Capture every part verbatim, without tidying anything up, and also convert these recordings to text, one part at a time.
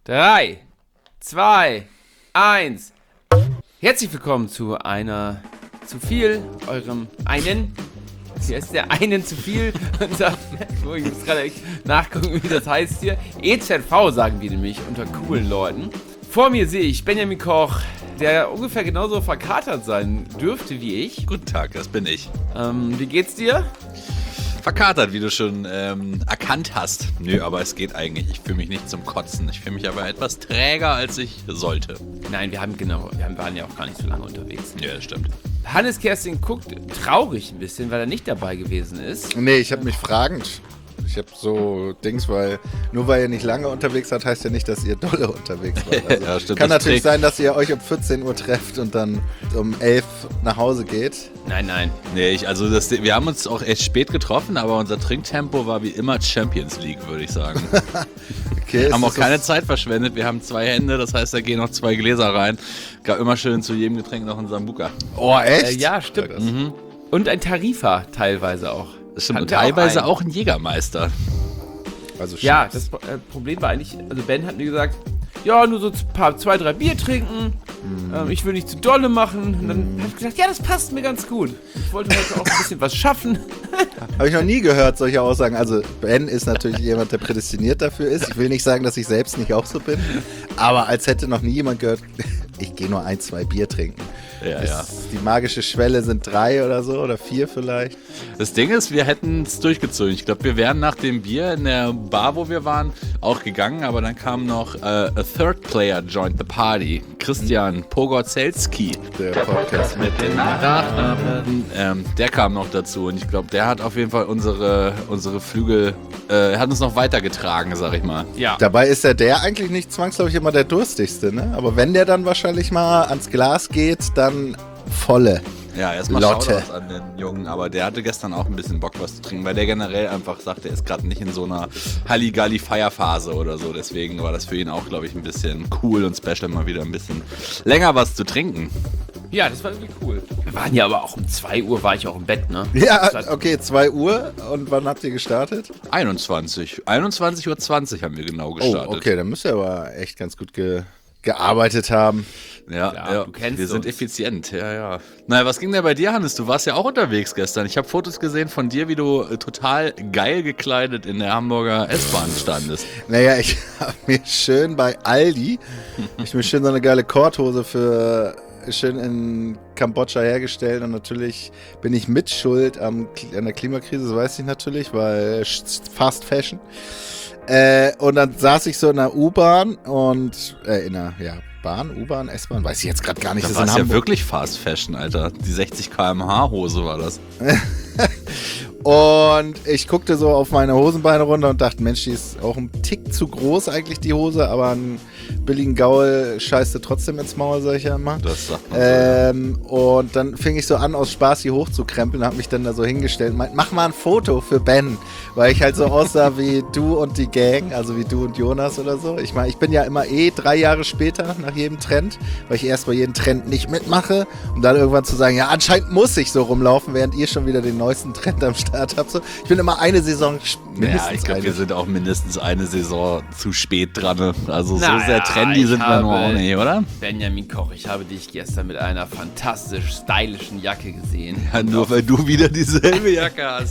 Drei, zwei, eins. Herzlich willkommen zu einer zu viel, eurem einen. Hier ist der einen zu viel. Unser, oh, ich muss gerade nachgucken, wie das heißt hier. E Z V sagen wir nämlich unter coolen Leuten. Vor mir sehe ich Benjamin Koch, der ungefähr genauso verkatert sein dürfte wie ich. Guten Tag, das bin ich. Ähm, wie geht's dir? Verkatert, wie du schon ähm, erkannt hast. Nö, aber es geht eigentlich. Ich fühle mich nicht zum Kotzen. Ich fühle mich aber etwas träger, als ich sollte. Nein, wir haben genau, wir waren ja auch gar nicht so lange unterwegs. Ja, das stimmt. Hannes Kersting guckt traurig ein bisschen, weil er nicht dabei gewesen ist. Nee, ich habe mich fragend. Ich habe so Dings, weil nur weil ihr nicht lange unterwegs seid, heißt ja nicht, dass ihr dolle unterwegs wart. Also ja, stimmt, kann das natürlich trägt. sein, dass ihr euch um vierzehn Uhr trefft und dann um elf nach Hause geht. Nein, nein. Nee, ich, also das, wir haben uns auch echt spät getroffen, aber unser Trinktempo war wie immer Champions League, würde ich sagen. Okay, Wir haben auch ist das keine so- Zeit verschwendet. Wir haben zwei Hände, das heißt, da gehen noch zwei Gläser rein. Gab immer schön zu jedem Getränk noch einen Sambuca. Oh, echt? Äh, ja, stimmt. Das- Mhm. Und ein Tarifa teilweise auch. Das stimmt. Und Hatten wir teilweise einen. auch ein Jägermeister. Also Ja, Schnaps. das äh, Problem war eigentlich, also Ben hat mir gesagt, ja, nur so ein paar, zwei, drei Bier trinken. Mhm. Ähm, ich will nicht zu dolle machen. Und dann habe ich gesagt, ja, das passt mir ganz gut. Ich wollte heute auch ein bisschen was schaffen. Habe ich noch nie gehört, solche Aussagen. Also Ben ist natürlich jemand, der prädestiniert dafür ist. Ich will nicht sagen, dass ich selbst nicht auch so bin. Aber als hätte noch nie jemand gehört, ich gehe nur ein, zwei Bier trinken. Ja, Das- ja. Die magische Schwelle sind drei oder so oder vier vielleicht. Das Ding ist, wir hätten es durchgezogen. Ich glaube, wir wären nach dem Bier in der Bar, wo wir waren, auch gegangen. Aber dann kam noch äh, a third player joined the party. Christian Pogorzelski. Der Podcast mit Den Nachnamen. Ähm, der kam noch dazu. Und ich glaube, der hat auf jeden Fall unsere, unsere Flügel, äh, hat uns noch weitergetragen, sag ich mal. Ja. Dabei ist ja der eigentlich nicht zwangsläufig immer der durstigste, ne? Aber wenn der dann wahrscheinlich mal ans Glas geht, dann volle. Ja, erstmal Lotte. Shoutouts an den Jungen, aber der hatte gestern auch ein bisschen Bock, was zu trinken, weil der generell einfach sagt, er ist gerade nicht in so einer Halligalli-Feierphase oder so. Deswegen war das für ihn auch, glaube ich, ein bisschen cool und special, mal wieder ein bisschen länger was zu trinken. Ja, das war irgendwie cool. Wir waren ja aber auch um zwei Uhr, war ich auch im Bett, ne? Ja, Das war- okay, zwei Uhr. Und wann habt ihr gestartet? einundzwanzig. einundzwanzig Uhr zwanzig haben wir genau gestartet. Oh, okay, dann müsst ihr aber echt ganz gut ge gearbeitet haben. Ja, Ja, ja, du kennst wir sind uns. effizient, ja, ja. Naja, was ging denn bei dir, Hannes? Du warst ja auch unterwegs gestern. Ich habe Fotos gesehen von dir, wie du äh, total geil gekleidet in der Hamburger S-Bahn standest. Naja, ich habe mir schön bei Aldi, ich mir schön so eine geile Korthose für schön in Kambodscha hergestellt und natürlich bin ich mitschuld am, an der Klimakrise, das weiß ich natürlich, weil Fast Fashion. Äh, und dann saß ich so in der U-Bahn und äh, in der ja, Bahn, U-Bahn, S-Bahn, weiß ich jetzt gerade gar nicht. Das ist war in ja Hamburg. wirklich Fast Fashion, Alter. Die sechzig Kilometer pro Stunde Hose war das. Und ich guckte so auf meine Hosenbeine runter und dachte, Mensch, die ist auch ein Tick zu groß eigentlich, die Hose, aber einen billigen Gaul scheißt du trotzdem ins Maul, sag ich ja immer. Das sagt man Ähm, und dann fing ich so an, aus Spaß die hochzukrempeln, hab mich dann da so hingestellt und meint, mach mal ein Foto für Ben, weil ich halt so aussah wie du und die Gang, also wie du und Jonas oder so. Ich meine, ich bin ja immer eh drei Jahre später nach jedem Trend, weil ich erst bei jedem Trend nicht mitmache, um dann irgendwann zu sagen, ja, anscheinend muss ich so rumlaufen, während ihr schon wieder den neuesten Trend am Start habt. So. Ich bin immer eine Saison so. mindestens Ja, ich glaube, eine. wir sind auch mindestens eine Saison zu spät dran. Ne? Also so Naja, sehr trendy ich sind wir habe- nur auch nicht, oder? Benjamin Koch, ich habe dich gestern mit einer fantastisch stylischen Jacke gesehen. Ja, nur weil du wieder dieselbe Jacke hast.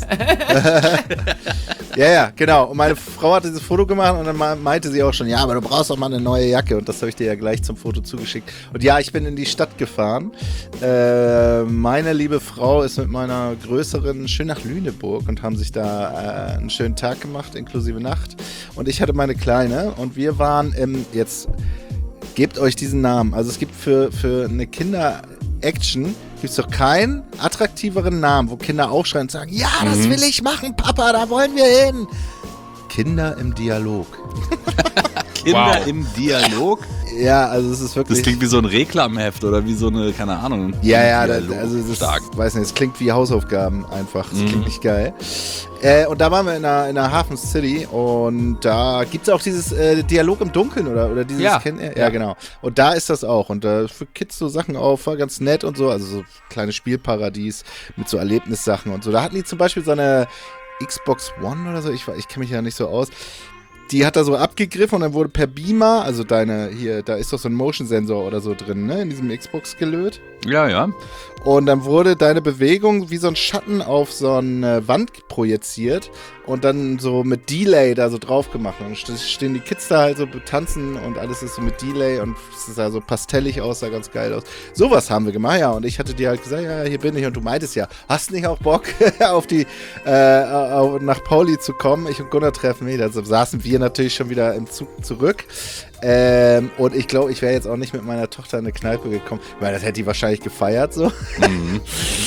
Ja, ja, genau. Und meine Frau hat dieses Foto gemacht und dann me- meinte sie auch schon, ja, aber du brauchst doch mal eine neue Jacke. Und das habe ich dir ja gleich zum Foto zugeschickt. Und ja, ich bin in die Stadt gefahren. Äh, meine liebe Frau ist mit meiner größeren schön nach Lüneburg und haben sich da äh, einen schönen Tag gemacht, inklusive Nacht. Und ich hatte meine Kleine und wir waren im, jetzt gebt euch diesen Namen. Also es gibt für, für eine Kinder-Action gibt es doch keinen attraktiveren Namen, wo Kinder aufschreien und sagen, ja, das will ich machen, Papa, da wollen wir hin. Kinder im Dialog. Kinder Wow. im Dialog. Ja, also es ist wirklich... Das klingt wie so ein Reklamheft oder wie so eine, keine Ahnung. ja, ja, das, Dialog. also das Stark. weiß nicht, es klingt wie Hausaufgaben einfach. Das Mhm. klingt nicht geil. Äh, und da waren wir in der, in der Hafen City und da gibt es auch dieses äh, Dialog im Dunkeln oder, oder dieses Ja. Ken- ja, Ja. genau. Und da ist das auch. Und da für Kids so Sachen auf, war ganz nett und so. Also so kleines Spielparadies mit so Erlebnissachen und so. Da hatten die zum Beispiel so eine Xbox One oder so, ich, ich kenne mich ja nicht so aus. die hat da so abgegriffen und dann wurde per Beamer, also deine, hier, da ist doch so ein Motion-Sensor oder so drin, ne, in diesem Xbox-Gelöt. Ja, ja. Und dann wurde deine Bewegung wie so ein Schatten auf so eine Wand projiziert und dann so mit Delay da so drauf gemacht. Und dann stehen die Kids da halt so tanzen und alles ist so mit Delay und es sah so pastellig aus, sah ganz geil aus. Sowas haben wir gemacht, ja. Und ich hatte dir halt gesagt, ja, hier bin ich. Und du meintest ja, hast nicht auch Bock, auf die, äh, auf, nach Pauli zu kommen? Ich und Gunnar treffen mich. Da saßen wir natürlich schon wieder im Zug zurück. Ähm, und ich glaube, ich wäre jetzt auch nicht mit meiner Tochter in eine Kneipe gekommen. Ich meine, das hätte die wahrscheinlich gefeiert, so. Mhm.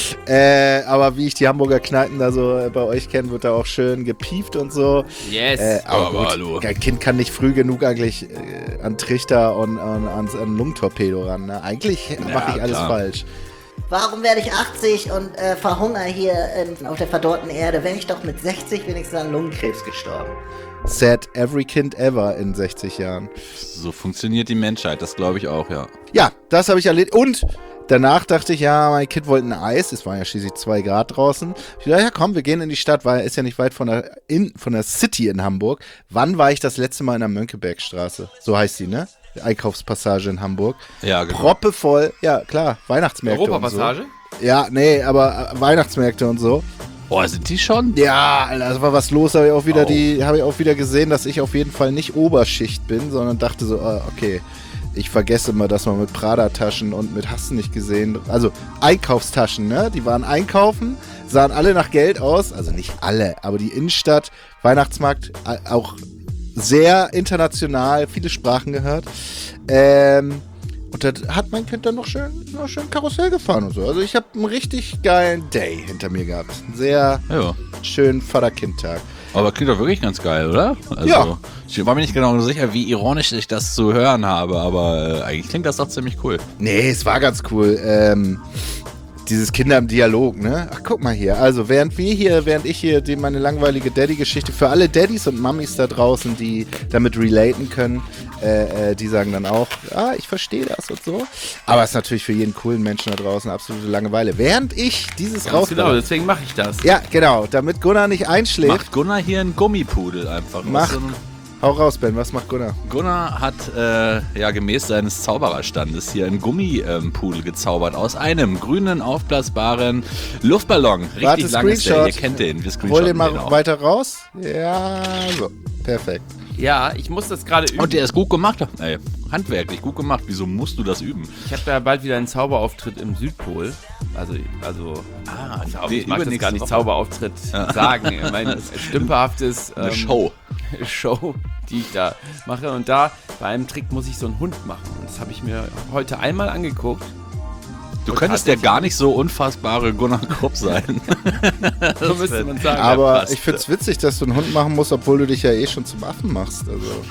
äh, aber wie ich die Hamburger Kneipen da so äh, bei euch kenne, wird da auch schön gepieft und so. Yes. Äh, aber aber gut, hallo. Ein Kind kann nicht früh genug eigentlich äh, an Trichter und, und ans an Lungentorpedo ran. Ne? Eigentlich Ja, mache ich alles klar. falsch. Warum werde ich achtzig und äh, verhungere hier in, auf der verdorrten Erde, wenn ich doch mit sechzig wenigstens an Lungenkrebs gestorben? Sad every kid ever in sechzig Jahren. So funktioniert die Menschheit, das glaube ich auch, ja. Ja, das habe ich erledigt. Und danach dachte ich, ja, mein Kind wollte ein Eis. Es waren ja schließlich zwei Grad draußen. Ich dachte, ja komm, wir gehen in die Stadt, weil ist ja nicht weit von der, in, von der City in Hamburg. Wann war ich das letzte Mal in der Mönckebergstraße? So heißt die, ne? Einkaufspassage in Hamburg. Ja, genau. Proppevoll. Ja, klar, Weihnachtsmärkte Europapassage? und so. Ja, nee, aber äh, Weihnachtsmärkte und so. Boah, sind die schon? Ja, Alter, das war was los, habe ich auch wieder Oh. die, habe ich auch wieder gesehen, dass ich auf jeden Fall nicht Oberschicht bin, sondern dachte so, ah, okay, ich vergesse immer, dass man mit Prada-Taschen und mit hast du nicht gesehen, also Einkaufstaschen, ne? Die waren einkaufen, sahen alle nach Geld aus, also nicht alle, aber die Innenstadt, Weihnachtsmarkt, äh, auch sehr international, viele Sprachen gehört. Ähm, und da hat mein Kind dann noch schön, noch schön Karussell gefahren und so. Also ich habe einen richtig geilen Day hinter mir gehabt. Einen sehr Ja. schönen Vater-Kind-Tag. Aber klingt doch wirklich ganz geil, oder? Also, Ja. Ich war mir nicht genau sicher, wie ironisch ich das zu hören habe, aber äh, eigentlich klingt das doch ziemlich cool. Nee, es war ganz cool. Ähm, dieses Kinder im Dialog, ne? Ach, guck mal hier. Also, während wir hier, während ich hier die, meine langweilige Daddy-Geschichte für alle Daddys und Mummies da draußen, die damit relaten können, äh, äh, die sagen dann auch, ah, ich verstehe das und so. Aber es ist natürlich für jeden coolen Menschen da draußen absolute Langeweile. Während ich dieses Ganz raus... genau, deswegen mache ich das. Ja, genau. Damit Gunnar nicht einschläft. Macht Gunnar hier einen Gummipudel einfach. Macht. So ein- Hau raus, Ben. Was macht Gunnar? Gunnar hat äh, ja gemäß seines Zaubererstandes hier einen Gummipudel gezaubert aus einem grünen, aufblasbaren Luftballon. Richtig Warte, lang ist der. Screenshot. Ihr kennt den. Wir Hol screenshotten den mal den auch. weiter raus. Ja, so. Perfekt. Ja, ich muss das gerade üben. Und der ist gut gemacht. Ey, handwerklich gut gemacht. Wieso musst du das üben? Ich habe da bald wieder einen Zauberauftritt im Südpol. Also, also Ah, ich, die ich mag das übernächste gar nicht Woche. Zauberauftritt sagen. Ich meine, stümperhaftes Eine ähm, Show. Show, die ich da mache. Und da bei einem Trick muss ich so einen Hund machen. Und das habe ich mir heute einmal angeguckt. Du könntest ja gar nicht so unfassbare Gunnar Krupp sein. So müsste man sagen. Aber passt. ich find's witzig, dass du einen Hund machen musst, obwohl du dich ja eh schon zum Affen machst. Also.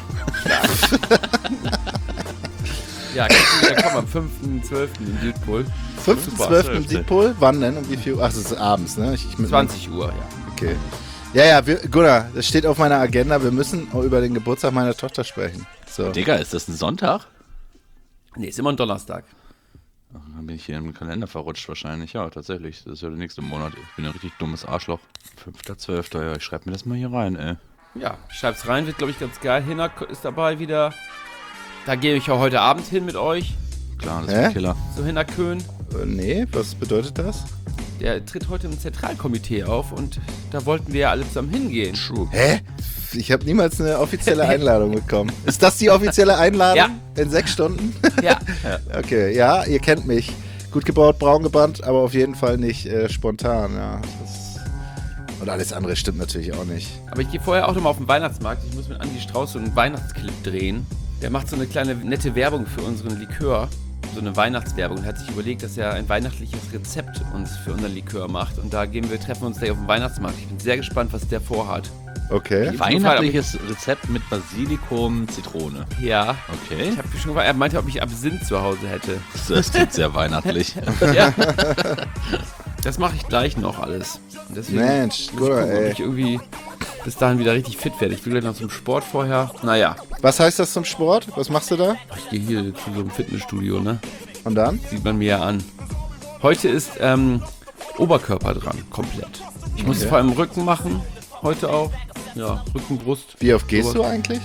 Ja, der kommt am fünften zwölften im Südpol. fünften Super, zwölften im zwölfte. Südpol? Wann denn? Um wie viel Uhr? Ach, es ist abends, ne? Ich, ich mit zwanzig Uhr, ja. Okay. Ja, ja, wir, Gunnar, das steht auf meiner Agenda. Wir müssen über den Geburtstag meiner Tochter sprechen. So. Digga, ist das ein Sonntag? Nee, ist immer ein Donnerstag. Ach, dann bin ich hier im Kalender verrutscht wahrscheinlich. Ja, tatsächlich. Das ist ja der nächste Monat. Ich bin ein richtig dummes Arschloch. fünfter zwölfter Ja, ich schreib mir das mal hier rein, ey. Ja, schreib's rein, wird glaube ich ganz geil. Hinak ist dabei wieder. Da gehe ich auch heute Abend hin mit euch. Klar, das Hä? ist ein Killer. So Hinak Köhn. Äh, nee, was bedeutet das? Der tritt heute im Zentralkomitee auf und da wollten wir ja alle zusammen hingehen. True. Hä? Ich habe niemals eine offizielle Einladung bekommen. Ist das die offizielle Einladung? Ja. In sechs Stunden? Ja, Okay, ja, ihr kennt mich. Gut gebaut, braun gebrannt, aber auf jeden Fall nicht äh, spontan, ja. Das, und alles andere stimmt natürlich auch nicht. aber ich gehe vorher auch nochmal auf den Weihnachtsmarkt. Ich muss mit Andi Strauß so einen Weihnachtsclip drehen. Der macht so eine kleine nette Werbung für unseren Likör. So eine Weihnachtswerbung und hat sich überlegt, dass er ein weihnachtliches Rezept uns für unseren Likör macht. Und da gehen wir, treffen wir uns gleich auf dem Weihnachtsmarkt. Ich bin sehr gespannt, was der vorhat. Okay. Weihnachtliches Rezept mit Basilikum, Zitrone. Ja. Okay. Ich habe schon gefragt, er meinte, ob ich Absinth zu Hause hätte. Das klingt sehr weihnachtlich. Ja. Das mache ich gleich noch alles. Und deswegen Mensch, muss ich Gunnar, gucken, ob ey. ich irgendwie bis dahin wieder richtig fit werde. Ich will gleich noch zum Sport vorher. Naja, Was heißt das zum Sport? Was machst du da? ich gehe hier zu so einem Fitnessstudio, ne? Und dann? Sieht man mir ja an. Heute ist ähm, Oberkörper dran, komplett. Ich muss es Okay. vor allem im Rücken machen, heute auch. ja, Rücken, Brust. Wie oft gehst sowas. du eigentlich?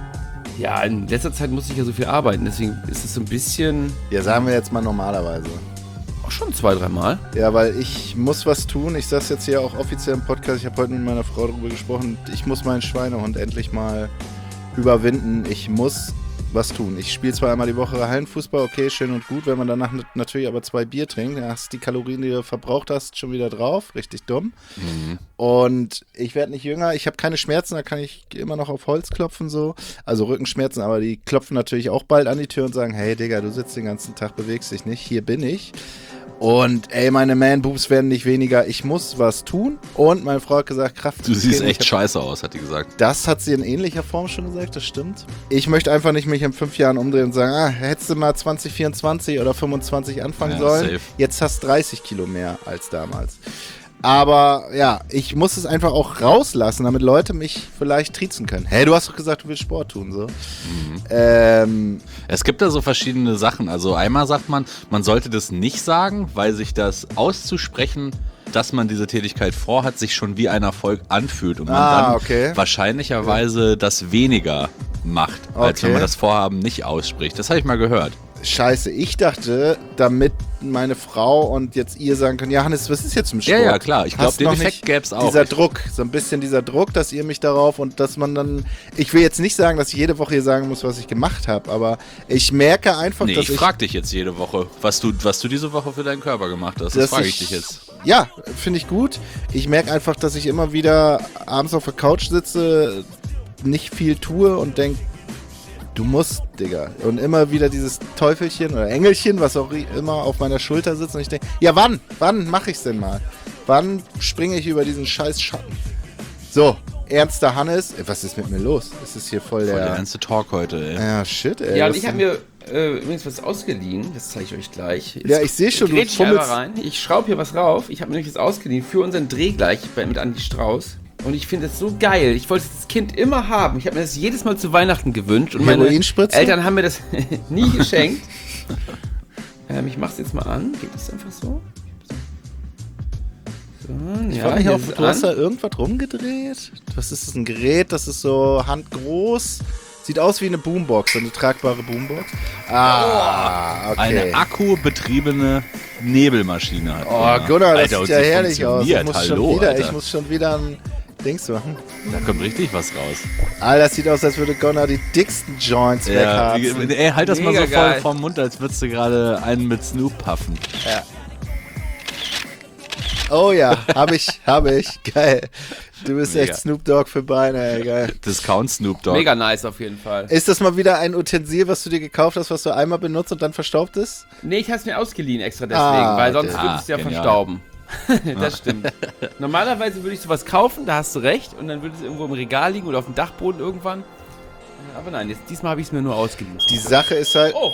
Ja, in letzter Zeit muss ich ja so viel arbeiten, deswegen ist es so ein bisschen, Ja, sagen wir jetzt mal normalerweise. auch schon zwei, dreimal. Ja, weil ich muss was tun. Ich sag's jetzt hier auch offiziell im Podcast. Ich habe heute mit meiner Frau darüber gesprochen. Ich muss meinen Schweinehund endlich mal überwinden. Ich muss was tun. Ich spiele zwar einmal die Woche Hallenfußball, okay, schön und gut. Wenn man danach natürlich aber zwei Bier trinkt, dann hast du die Kalorien, die du verbraucht hast, schon wieder drauf. Richtig dumm. Mhm. Und ich werde nicht jünger. Ich habe keine Schmerzen, da kann ich immer noch auf Holz klopfen so. Also Rückenschmerzen, aber die klopfen natürlich auch bald an die Tür und sagen, hey Digga, du sitzt den ganzen Tag, bewegst dich nicht. Hier bin ich. Und ey, meine Man-Boobs werden nicht weniger. Ich muss was tun. Und meine Frau hat gesagt, Kraft. Du siehst echt scheiße aus, hat die gesagt. Das hat sie in ähnlicher Form schon gesagt, das stimmt. Ich möchte einfach nicht mich in fünf Jahren umdrehen und sagen, ah, hättest du mal zwanzig vierundzwanzig oder fünfundzwanzig anfangen Ja, sollen. safe. Jetzt hast du dreißig Kilo mehr als damals. Aber ja, ich muss es einfach auch rauslassen, damit Leute mich vielleicht triezen können. Hey, du hast doch gesagt, du willst Sport tun, so. Mhm. Ähm, Es gibt da so verschiedene Sachen. Also einmal sagt man, man sollte das nicht sagen, weil sich das auszusprechen, dass man diese Tätigkeit vorhat, sich schon wie ein Erfolg anfühlt und man Ah, dann okay. wahrscheinlicherweise das weniger macht, als Okay. wenn man das Vorhaben nicht ausspricht. Das habe ich mal gehört. Scheiße, ich dachte, damit meine Frau und jetzt ihr sagen können, ja Hannes, was ist jetzt im Sport? Ja, ja, klar. Ich glaube, Hast den noch Effekt nicht gäbe es auch. Dieser Druck, so ein bisschen dieser Druck, dass ihr mich darauf und dass man dann, ich will jetzt nicht sagen, dass ich jede Woche hier sagen muss, was ich gemacht habe, aber ich merke einfach, Nee, dass ich ich, frage dich jetzt jede Woche, was du, was du diese Woche für deinen Körper gemacht hast. Das dass frage ich dich jetzt. Ja, finde ich gut. Ich merke einfach, dass ich immer wieder abends auf der Couch sitze, nicht viel tue und denke, du musst, Digga. Und immer wieder dieses Teufelchen oder Engelchen, was auch immer auf meiner Schulter sitzt. Und ich denke, ja wann? Wann mache ich's denn mal? Wann springe ich über diesen scheiß Schatten? So, ernster Hannes. Ey, was ist mit mir los? Es ist hier voll Voll der... der ernste Talk heute, ey. ja, shit, ey. Ja, und was ich habe denn? mir äh, übrigens was ausgeliehen, das zeige ich euch gleich. Jetzt Ja, ich sehe schon, du grätsch ich einmal fummelst- rein. Ich schraube hier was rauf. Ich habe mir nämlich das ausgeliehen für unseren Dreh gleich bei, mit Andi Strauß. Und ich finde es so geil. Ich wollte das Kind immer haben. Ich habe mir das jedes Mal zu Weihnachten gewünscht. Und meine Heroinspritze? Eltern haben mir das nie geschenkt. ähm, ich mach's jetzt mal an. Geht das einfach so? So, Ich ja, frage mich hier auch, ist es du hast da an. irgendwas rumgedreht? Was ist das, ein Gerät? Das ist so handgroß. Sieht aus wie eine Boombox, eine tragbare Boombox. Ah, okay. Eine akkubetriebene Nebelmaschine hat. Oh, Gunnar, das Alter, und sieht ja sie herrlich aus. Ich funktioniert. muss, Hallo, schon wieder, Alter. ich muss schon wieder ein Dings machen. Da kommt richtig was raus. Alter, das sieht aus, als würde Gunnar die dicksten Joints Ja, wegharzen. ey, halt das mal Mega so voll geil. vom Mund, als würdest du gerade einen mit Snoop puffen. Oh ja, hab ich, hab ich. Geil. Du bist Mega. echt Snoop Dogg für Beine, ey, geil. Discount Snoop Dogg. Mega nice auf jeden Fall. Ist das mal wieder ein Utensil, was du dir gekauft hast, was du einmal benutzt und dann verstaubt ist? Nee, ich hab's mir ausgeliehen extra deswegen, Ah, weil sonst okay. würde es ja Ah, genial. verstauben. Das stimmt. Normalerweise würde ich sowas kaufen, da hast du recht, und dann würde es irgendwo im Regal liegen oder auf dem Dachboden irgendwann. Aber nein, jetzt, diesmal habe ich es mir nur ausgeliehen. Die Sache ist halt... Oh!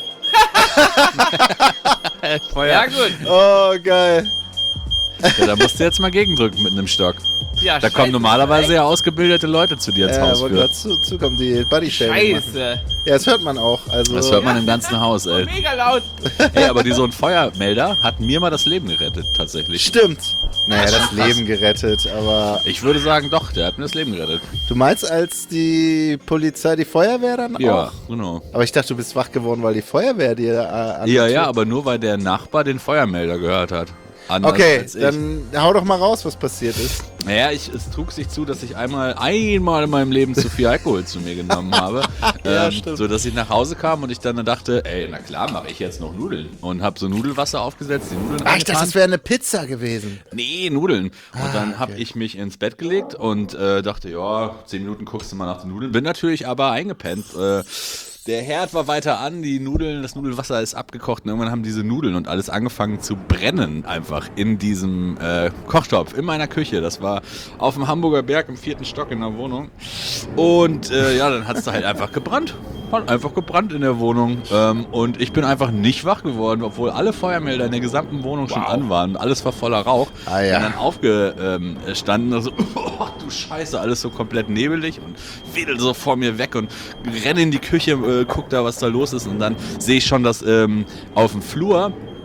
Ja, gut. Oh, geil. Ja, da musst du jetzt mal gegendrücken mit einem Stock. Ja, Da kommen normalerweise ja ausgebildete Leute zu dir ins Ja, Haus wollte für. gerade zu, zukommen, die Body Shaming machen. Scheiße. Ja, das hört man auch. Also, Das hört man im ganzen Haus, ey. Mega laut. Ey, aber die, so ein Feuermelder hat mir mal das Leben gerettet, tatsächlich. Stimmt. Naja, Das ist das schon krass. Leben gerettet, aber Ich würde sagen, doch, der hat mir das Leben gerettet. du meinst, als die Polizei, die Feuerwehr dann Ja, auch? genau. Aber ich dachte, du bist wach geworden, weil die Feuerwehr dir äh, an Ja, die ja, Tür- aber nur weil der Nachbar den Feuermelder gehört hat. Anders Okay, als ich. dann hau doch mal raus, was passiert ist. Naja, ich, es trug sich zu, dass ich einmal, einmal in meinem Leben zu viel Alkohol zu mir genommen habe. Ja, ähm, stimmt. so dass ich nach Hause kam und ich dann dachte, ey, na klar, mache ich jetzt noch Nudeln. Und habe so Nudelwasser aufgesetzt, die Nudeln Ah, ich dachte, reingetan. das wäre eine Pizza gewesen. Nee, Nudeln. Und Ah, dann habe okay. ich mich ins Bett gelegt und äh, dachte, ja, zehn Minuten guckst du mal nach den Nudeln. Bin natürlich aber eingepennt. Äh, der Herd war weiter an, die Nudeln, das Nudelwasser ist abgekocht und irgendwann haben diese Nudeln und alles angefangen zu brennen einfach in diesem äh, Kochtopf, in meiner Küche. Das war auf dem Hamburger Berg im vierten Stock in der Wohnung. Und äh, ja, dann hat es da halt einfach gebrannt. Hat einfach gebrannt in der Wohnung. Ähm, und ich bin einfach nicht wach geworden, obwohl alle Feuermelder in der gesamten Wohnung schon an waren. Alles war voller Rauch. Ah, ja. Bin dann aufgestanden, also, oh du Scheiße, alles so komplett nebelig und wedel so vor mir weg und renne in die Küche, äh, guck da, was da los ist und dann sehe ich schon, dass ähm, auf dem Flur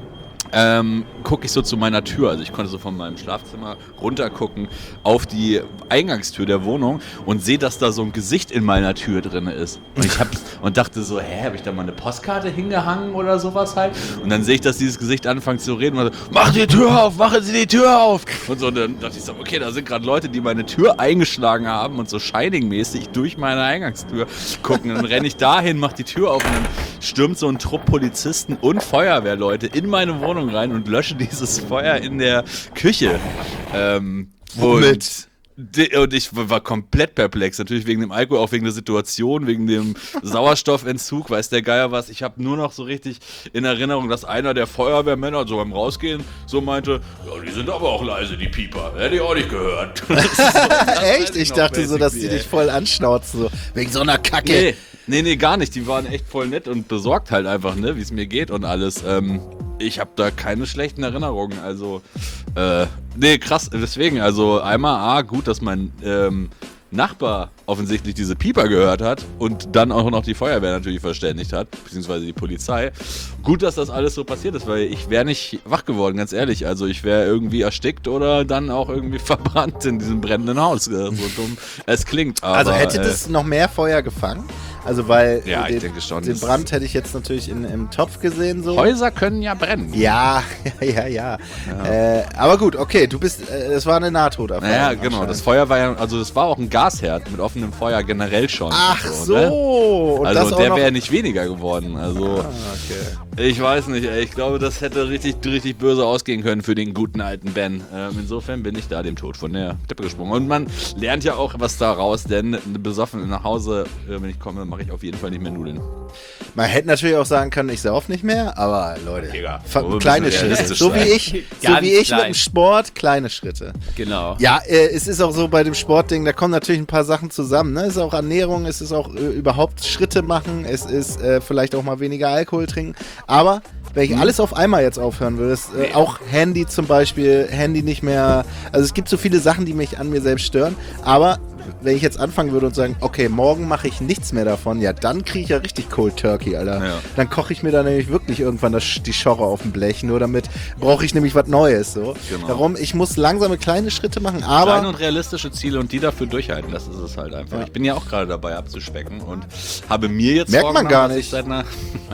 ähm, gucke ich so zu meiner Tür. Also ich konnte so von meinem Schlafzimmer runtergucken auf die Eingangstür der Wohnung und sehe, dass da so ein Gesicht in meiner Tür drin ist. Und ich hab, und dachte so, hä, habe ich da mal eine Postkarte hingehangen oder sowas halt? Und dann sehe ich, dass dieses Gesicht anfängt zu reden und so, mach die Tür auf, machen Sie die Tür auf! Und so, und dann dachte ich so, okay, da sind gerade Leute, die meine Tür eingeschlagen haben und so Shining-mäßig durch meine Eingangstür gucken. Dann renne ich dahin, mach die Tür auf und dann stürmt so ein Trupp Polizisten und Feuerwehrleute in meine Wohnung rein und lösche dieses Feuer in der Küche. Ähm, Womit? Und, und ich war komplett perplex, natürlich wegen dem Alkohol, auch wegen der Situation, wegen dem Sauerstoffentzug, weiß der Geier was. Ich habe nur noch so richtig in Erinnerung, dass einer der Feuerwehrmänner so beim Rausgehen so meinte, ja, die sind aber auch leise, die Pieper. Hätte ich auch nicht gehört. Das ist so, das Echt? weiß Ich noch dachte so, dass die basically, dich voll anschnauzen, so wegen so einer Kacke. Nee, nee, nee, gar nicht. Die waren echt voll nett und besorgt halt einfach, ne, wie es mir geht und alles. Ähm, ich habe da keine schlechten Erinnerungen. Also, äh, nee, krass. Deswegen, also einmal, A, gut, dass mein ähm, Nachbar offensichtlich diese Pieper gehört hat und dann auch noch die Feuerwehr natürlich verständigt hat, beziehungsweise die Polizei. Gut, dass das alles so passiert ist, weil ich wäre nicht wach geworden, ganz ehrlich. Also ich wäre irgendwie erstickt oder dann auch irgendwie verbrannt in diesem brennenden Haus. So dumm es klingt. Aber, Also hätte äh, das noch mehr Feuer gefangen? Also weil Ja, äh, ich den, denke schon, den das- Brand hätte ich jetzt natürlich in, im Topf gesehen. So. Häuser können ja brennen. Ja, ja, ja, ja. Äh, aber gut, okay, du bist, äh, es war eine Nahtoderfahrung. Naja, genau. anscheinend. Das Feuer war ja, also das war auch ein Gasherd mit offenem Feuer generell schon. Ach und so. Ne? Und das Also auch der noch- wäre nicht weniger geworden. Also Ah, okay. ich weiß nicht, ey. Ich glaube, das hätte richtig, richtig böse ausgehen können für den guten alten Ben. Ähm, insofern bin ich da dem Tod von der Tippe gesprungen. Und man lernt ja auch was daraus, denn besoffen nach Hause, äh, wenn ich komme, mache ich auf jeden Fall nicht mehr Nudeln. Man hätte natürlich auch sagen können, ich sauf nicht mehr, aber Leute, Digga, fa- wollen wir ein kleine bisschen Schritte. realistisch So wie sein. ich, so Ganz wie ich mit klein. dem Sport, kleine Schritte. Genau. Ja, äh, es ist auch so bei dem Sportding, da kommen natürlich ein paar Sachen zusammen. Ne? Es ist auch Ernährung, es ist auch äh, überhaupt Schritte machen, es ist äh, vielleicht auch mal weniger Alkohol trinken. Aber wenn ich alles auf einmal jetzt aufhören würde, ist, äh, auch Handy zum Beispiel, Handy nicht mehr. Also es gibt so viele Sachen, die mich an mir selbst stören. Aber wenn ich jetzt anfangen würde und sagen, okay, morgen mache ich nichts mehr davon, ja, dann kriege ich ja richtig Cold Turkey, Alter. Ja. Dann koche ich mir da nämlich wirklich irgendwann das, die Schorre auf dem Blech. Nur damit brauche ich nämlich was Neues. So. Genau. Darum, ich muss langsame kleine Schritte machen, aber... Kleine und realistische Ziele und die dafür durchhalten, das ist es halt einfach. Ja. Ich bin ja auch gerade dabei abzuspecken und habe mir jetzt Merkt man vorgenommen, gar dass nicht. ich seit einer,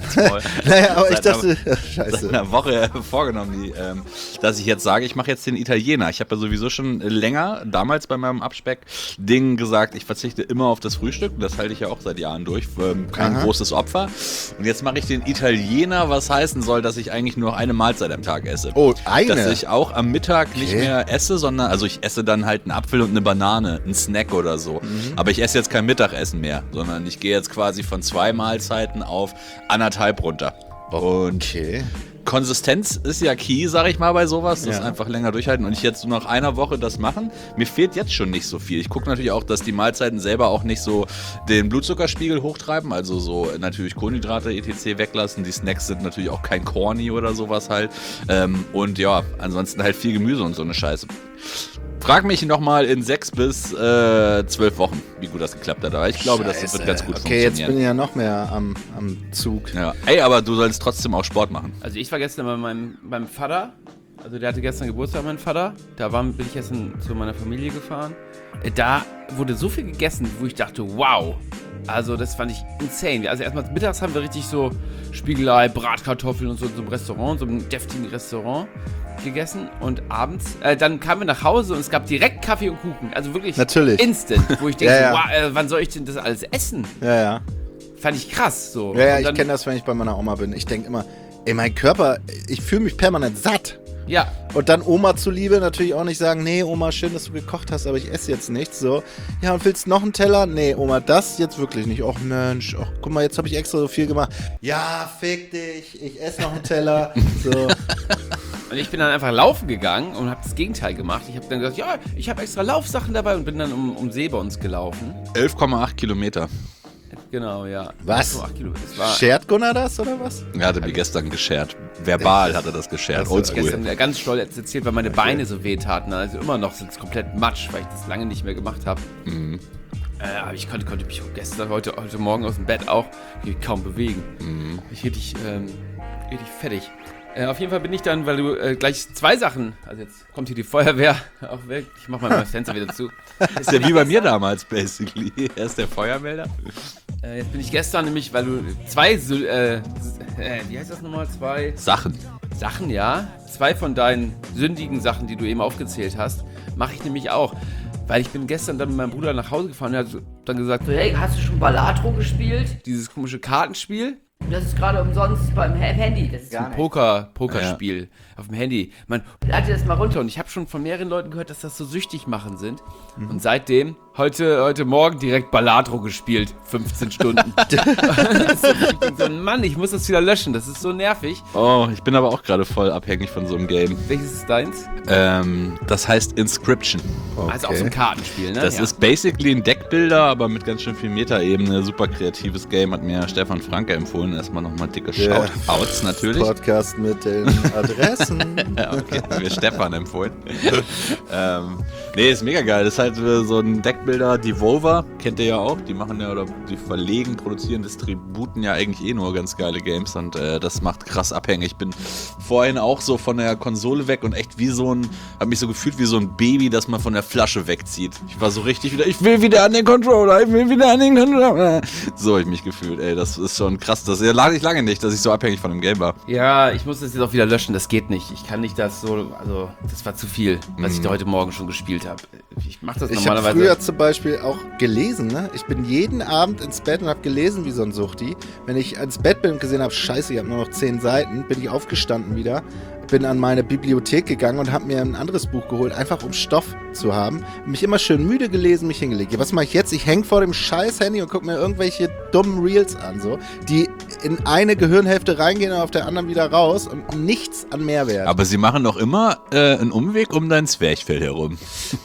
Naja, aber ich seit einer- dachte, seit scheiße. einer Woche vorgenommen, die, ähm, dass ich jetzt sage, ich mache jetzt den Italiener. Ich habe ja sowieso schon länger, damals bei meinem Abspeck-Ding gesagt, ich verzichte immer auf das Frühstück. Das halte ich ja auch seit Jahren durch. Ähm, kein Aha. großes Opfer. Und jetzt mache ich den Italiener, was heißen soll, dass ich eigentlich nur eine Mahlzeit am Tag esse. Oh, eine? Dass ich auch am Mittag nicht Okay. mehr esse, sondern, also ich esse dann halt einen Apfel und eine Banane, einen Snack oder so. Mhm. Aber ich esse jetzt kein Mittagessen mehr, sondern ich gehe jetzt quasi von zwei Mahlzeiten auf anderthalb runter. Und Okay. Konsistenz ist ja key, sag ich mal, bei sowas. Das Ja. einfach länger durchhalten. Und ich jetzt nur nach einer Woche das machen. Mir fehlt jetzt schon nicht so viel. Ich gucke natürlich auch, dass die Mahlzeiten selber auch nicht so den Blutzuckerspiegel hochtreiben. Also so natürlich Kohlenhydrate et cetera weglassen. Die Snacks sind natürlich auch kein Corny oder sowas halt. Ähm, und ja, ansonsten halt viel Gemüse und so eine Scheiße. Frag mich nochmal in sechs bis äh, zwölf Wochen, wie gut das geklappt hat. Aber ich glaube, das Scheiße. wird ganz gut Okay, jetzt bin funktionieren. ich ja noch mehr am, am Zug. Ja. Ey, aber du sollst trotzdem auch Sport machen. Also ich war gestern bei meinem beim Vater. Also der hatte gestern Geburtstag, mein Vater. Da war, bin ich gestern zu meiner Familie gefahren. Äh, Da wurde so viel gegessen, wo ich dachte, wow. Also das fand ich insane. Also erstmal mittags haben wir richtig so Spiegelei, Bratkartoffeln und so in so einem Restaurant, so einem deftigen Restaurant gegessen. Und abends, äh, dann kamen wir nach Hause und es gab direkt Kaffee und Kuchen. Also wirklich Natürlich. instant. Wo ich denke, Ja, ja. wow, äh, wann soll ich denn das alles essen? Ja, ja. Fand ich krass so. Ja, ja, Und ich dann- kenne das, wenn ich bei meiner Oma bin. Ich denke immer, ey, mein Körper, ich fühle mich permanent satt. Ja, Und dann Oma zuliebe natürlich auch nicht sagen, nee, Oma, schön, dass du gekocht hast, aber ich esse jetzt nichts. So, ja, und willst noch einen Teller? Nee, Oma, das jetzt wirklich nicht. Och, Mensch, och, guck mal, jetzt habe ich extra so viel gemacht. Ja, fick dich, ich esse noch einen Teller. So, und ich bin dann einfach laufen gegangen und habe das Gegenteil gemacht. Ich habe dann gesagt, ja, ich habe extra Laufsachen dabei und bin dann um, um See bei uns gelaufen. elf Komma acht Kilometer. Genau, ja. Was? So acht Kilo. Das war schert Gunnar das oder was? Er hatte mir gestern geschert. Verbal hat er das geschert. Ach so, Oldschool. gestern ganz stolz erzählt, weil meine Beine so weh taten. Also immer noch sind es komplett matsch, weil ich das lange nicht mehr gemacht habe. Mhm. Äh, aber ich konnte, konnte mich auch gestern, heute, heute Morgen aus dem Bett auch kaum bewegen. Mhm. Ich richtig, ähm, richtig fertig. Äh, auf jeden Fall bin ich dann, weil du äh, gleich zwei Sachen, also jetzt kommt hier die Feuerwehr auch weg, ich mach mal das Fenster wieder zu. Ist ja wie bei mir damals, basically. Er ist der Feuermelder. Äh, jetzt bin ich gestern nämlich, weil du zwei, äh, äh, wie heißt das nochmal, zwei Sachen. Sachen, ja, zwei von deinen sündigen Sachen, die du eben aufgezählt hast, mache ich nämlich auch. Weil ich bin gestern dann mit meinem Bruder nach Hause gefahren und er hat dann gesagt, Hey, hast du schon Balatro gespielt? dieses komische Kartenspiel, Das ist gerade umsonst beim Ha- Handy. Das ist Gar nicht. Poker, Pokerspiel auf dem Handy. Man lade das mal runter und ich habe schon von mehreren Leuten gehört, dass das so süchtig machen sind. Mhm. Und seitdem, heute, heute Morgen direkt Balatro gespielt, fünfzehn Stunden. So, Mann, ich muss das wieder löschen, das ist so nervig. Oh, ich bin aber auch gerade voll abhängig von so einem Game. Welches ist deins? Ähm, das heißt Inscription. Also auch so ein Kartenspiel, ne? Das Ja. ist basically ein Deckbilder, aber mit ganz schön viel Metaebene. Super kreatives Game, hat mir Stefan Franke empfohlen. Erstmal nochmal dicke Ja. Shoutouts natürlich. Podcast mit den Adressen. Ja, okay, hat mir Stefan empfohlen. ähm, nee, ist mega geil. Das ist halt äh, so ein Deckbilder, Devolver, kennt ihr ja auch. Die machen ja, oder die verlegen, produzieren, distributen ja eigentlich eh nur ganz geile Games und äh, das macht krass abhängig. Ich bin vorhin auch so von der Konsole weg und echt wie so ein, hab mich so gefühlt wie so ein Baby, das man von der Flasche wegzieht. Ich war so richtig wieder, ich will wieder an den Controller, ich will wieder an den Controller. So hab ich mich gefühlt, ey, das ist schon krass. Das lag ich lange nicht, dass ich so abhängig von dem Game war. Ja, ich muss das jetzt auch wieder löschen, das geht nicht. Ich kann nicht das so, also das war zu viel, was ich da heute Morgen schon gespielt habe. Ich mach das Ich habe normalerweise. früher zum Beispiel auch gelesen, ne? Ich bin jeden Abend ins Bett und habe gelesen wie so ein Suchti. Wenn ich ins Bett bin und gesehen habe, scheiße, ich habe nur noch zehn Seiten, bin ich aufgestanden wieder, bin an meine Bibliothek gegangen und habe mir ein anderes Buch geholt, einfach um Stoff zu haben. Mich immer schön müde gelesen, mich hingelegt. Ja, was mache ich jetzt? Ich hänge vor dem scheiß Handy und gucke mir irgendwelche dummen Reels an, so, die in eine Gehirnhälfte reingehen und auf der anderen wieder raus und nichts an Mehrwert. Aber sie machen doch immer äh, einen Umweg um dein Zwerchfell herum.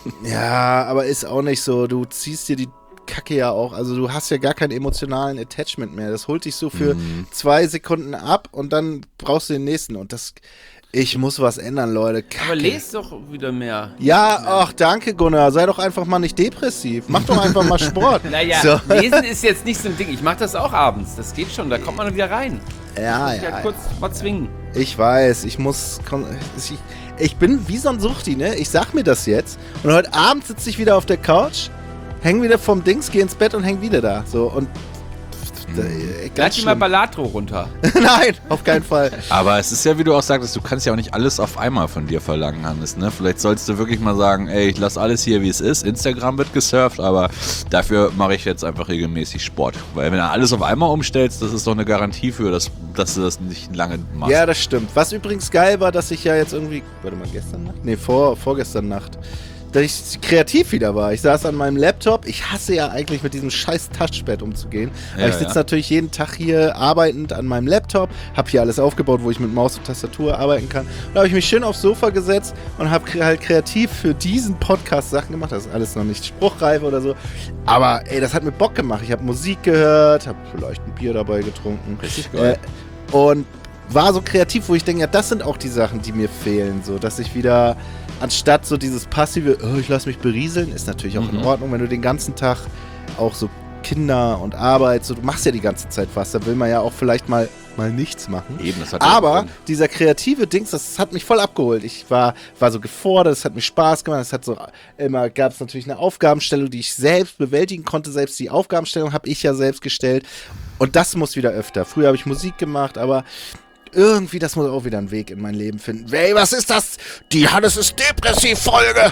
Ja, aber ist auch nicht so. Du ziehst dir die Kacke ja auch. Also du hast ja gar keinen emotionalen Attachment mehr. Das holt dich so für Mhm. zwei Sekunden ab und dann brauchst du den nächsten. Und das, ich muss was ändern, Leute. Kacke. Aber lest doch wieder mehr. Ja, ach, danke Gunnar. Sei doch einfach mal nicht depressiv. Mach doch einfach mal Sport. Naja, So. lesen ist jetzt nicht so ein Ding. Ich mach das auch abends. Das geht schon, da kommt man wieder rein. Ja, Ja, ja. kurz mal zwingen. Ich weiß, ich muss. kon- Ich, ich bin wie so ein Suchti, ne? Ich sag mir das jetzt. Und heute Abend sitze ich wieder auf der Couch, häng wieder vom Dings, geh ins Bett und häng wieder da. So und. Äh, Lad ganz dir mal schlimm. Balatro runter. Nein, auf keinen Fall. Aber es ist ja, wie du auch sagtest, du kannst ja auch nicht alles auf einmal von dir verlangen, Hannes. Ne? Vielleicht sollst du wirklich mal sagen, ey, ich lass alles hier, wie es ist. Instagram wird gesurft, aber dafür mache ich jetzt einfach regelmäßig Sport. Weil wenn du alles auf einmal umstellst, das ist doch eine Garantie für, dass, dass du das nicht lange machst. Ja, das stimmt. Was übrigens geil war, dass ich ja jetzt irgendwie. Warte mal, gestern Nacht? Nee, vor, vorgestern Nacht. Dass ich kreativ wieder war. Ich saß an meinem Laptop. Ich hasse ja eigentlich mit diesem scheiß Touchpad umzugehen. Aber Ja, ich sitze ja. natürlich jeden Tag hier arbeitend an meinem Laptop. Hab hier alles aufgebaut, wo ich mit Maus und Tastatur arbeiten kann. Und da habe ich mich schön aufs Sofa gesetzt und habe halt kreativ für diesen Podcast Sachen gemacht. Das ist alles noch nicht spruchreif oder so. Aber ey, das hat mir Bock gemacht. Ich habe Musik gehört, habe vielleicht ein Bier dabei getrunken. Richtig geil. Äh, und war so kreativ, wo ich denke, ja, das sind auch die Sachen, die mir fehlen. So, dass ich wieder, anstatt so dieses passive, oh, ich lasse mich berieseln, ist natürlich auch Mhm. in Ordnung, wenn du den ganzen Tag auch so Kinder und Arbeit, so, du machst ja die ganze Zeit was, da will man ja auch vielleicht mal, mal nichts machen. Eben, das hat ja Aber Grund. dieser kreative Dings, das hat mich voll abgeholt. Ich war, war so gefordert, es hat mir Spaß gemacht. Es hat so immer, gab es natürlich eine Aufgabenstellung, die ich selbst bewältigen konnte. Selbst die Aufgabenstellung habe ich ja selbst gestellt. Und das muss wieder öfter. Früher habe ich Musik gemacht, aber irgendwie, das muss auch wieder einen Weg in mein Leben finden. Ey, was ist das? Die Hannes ist Depressiv-Folge!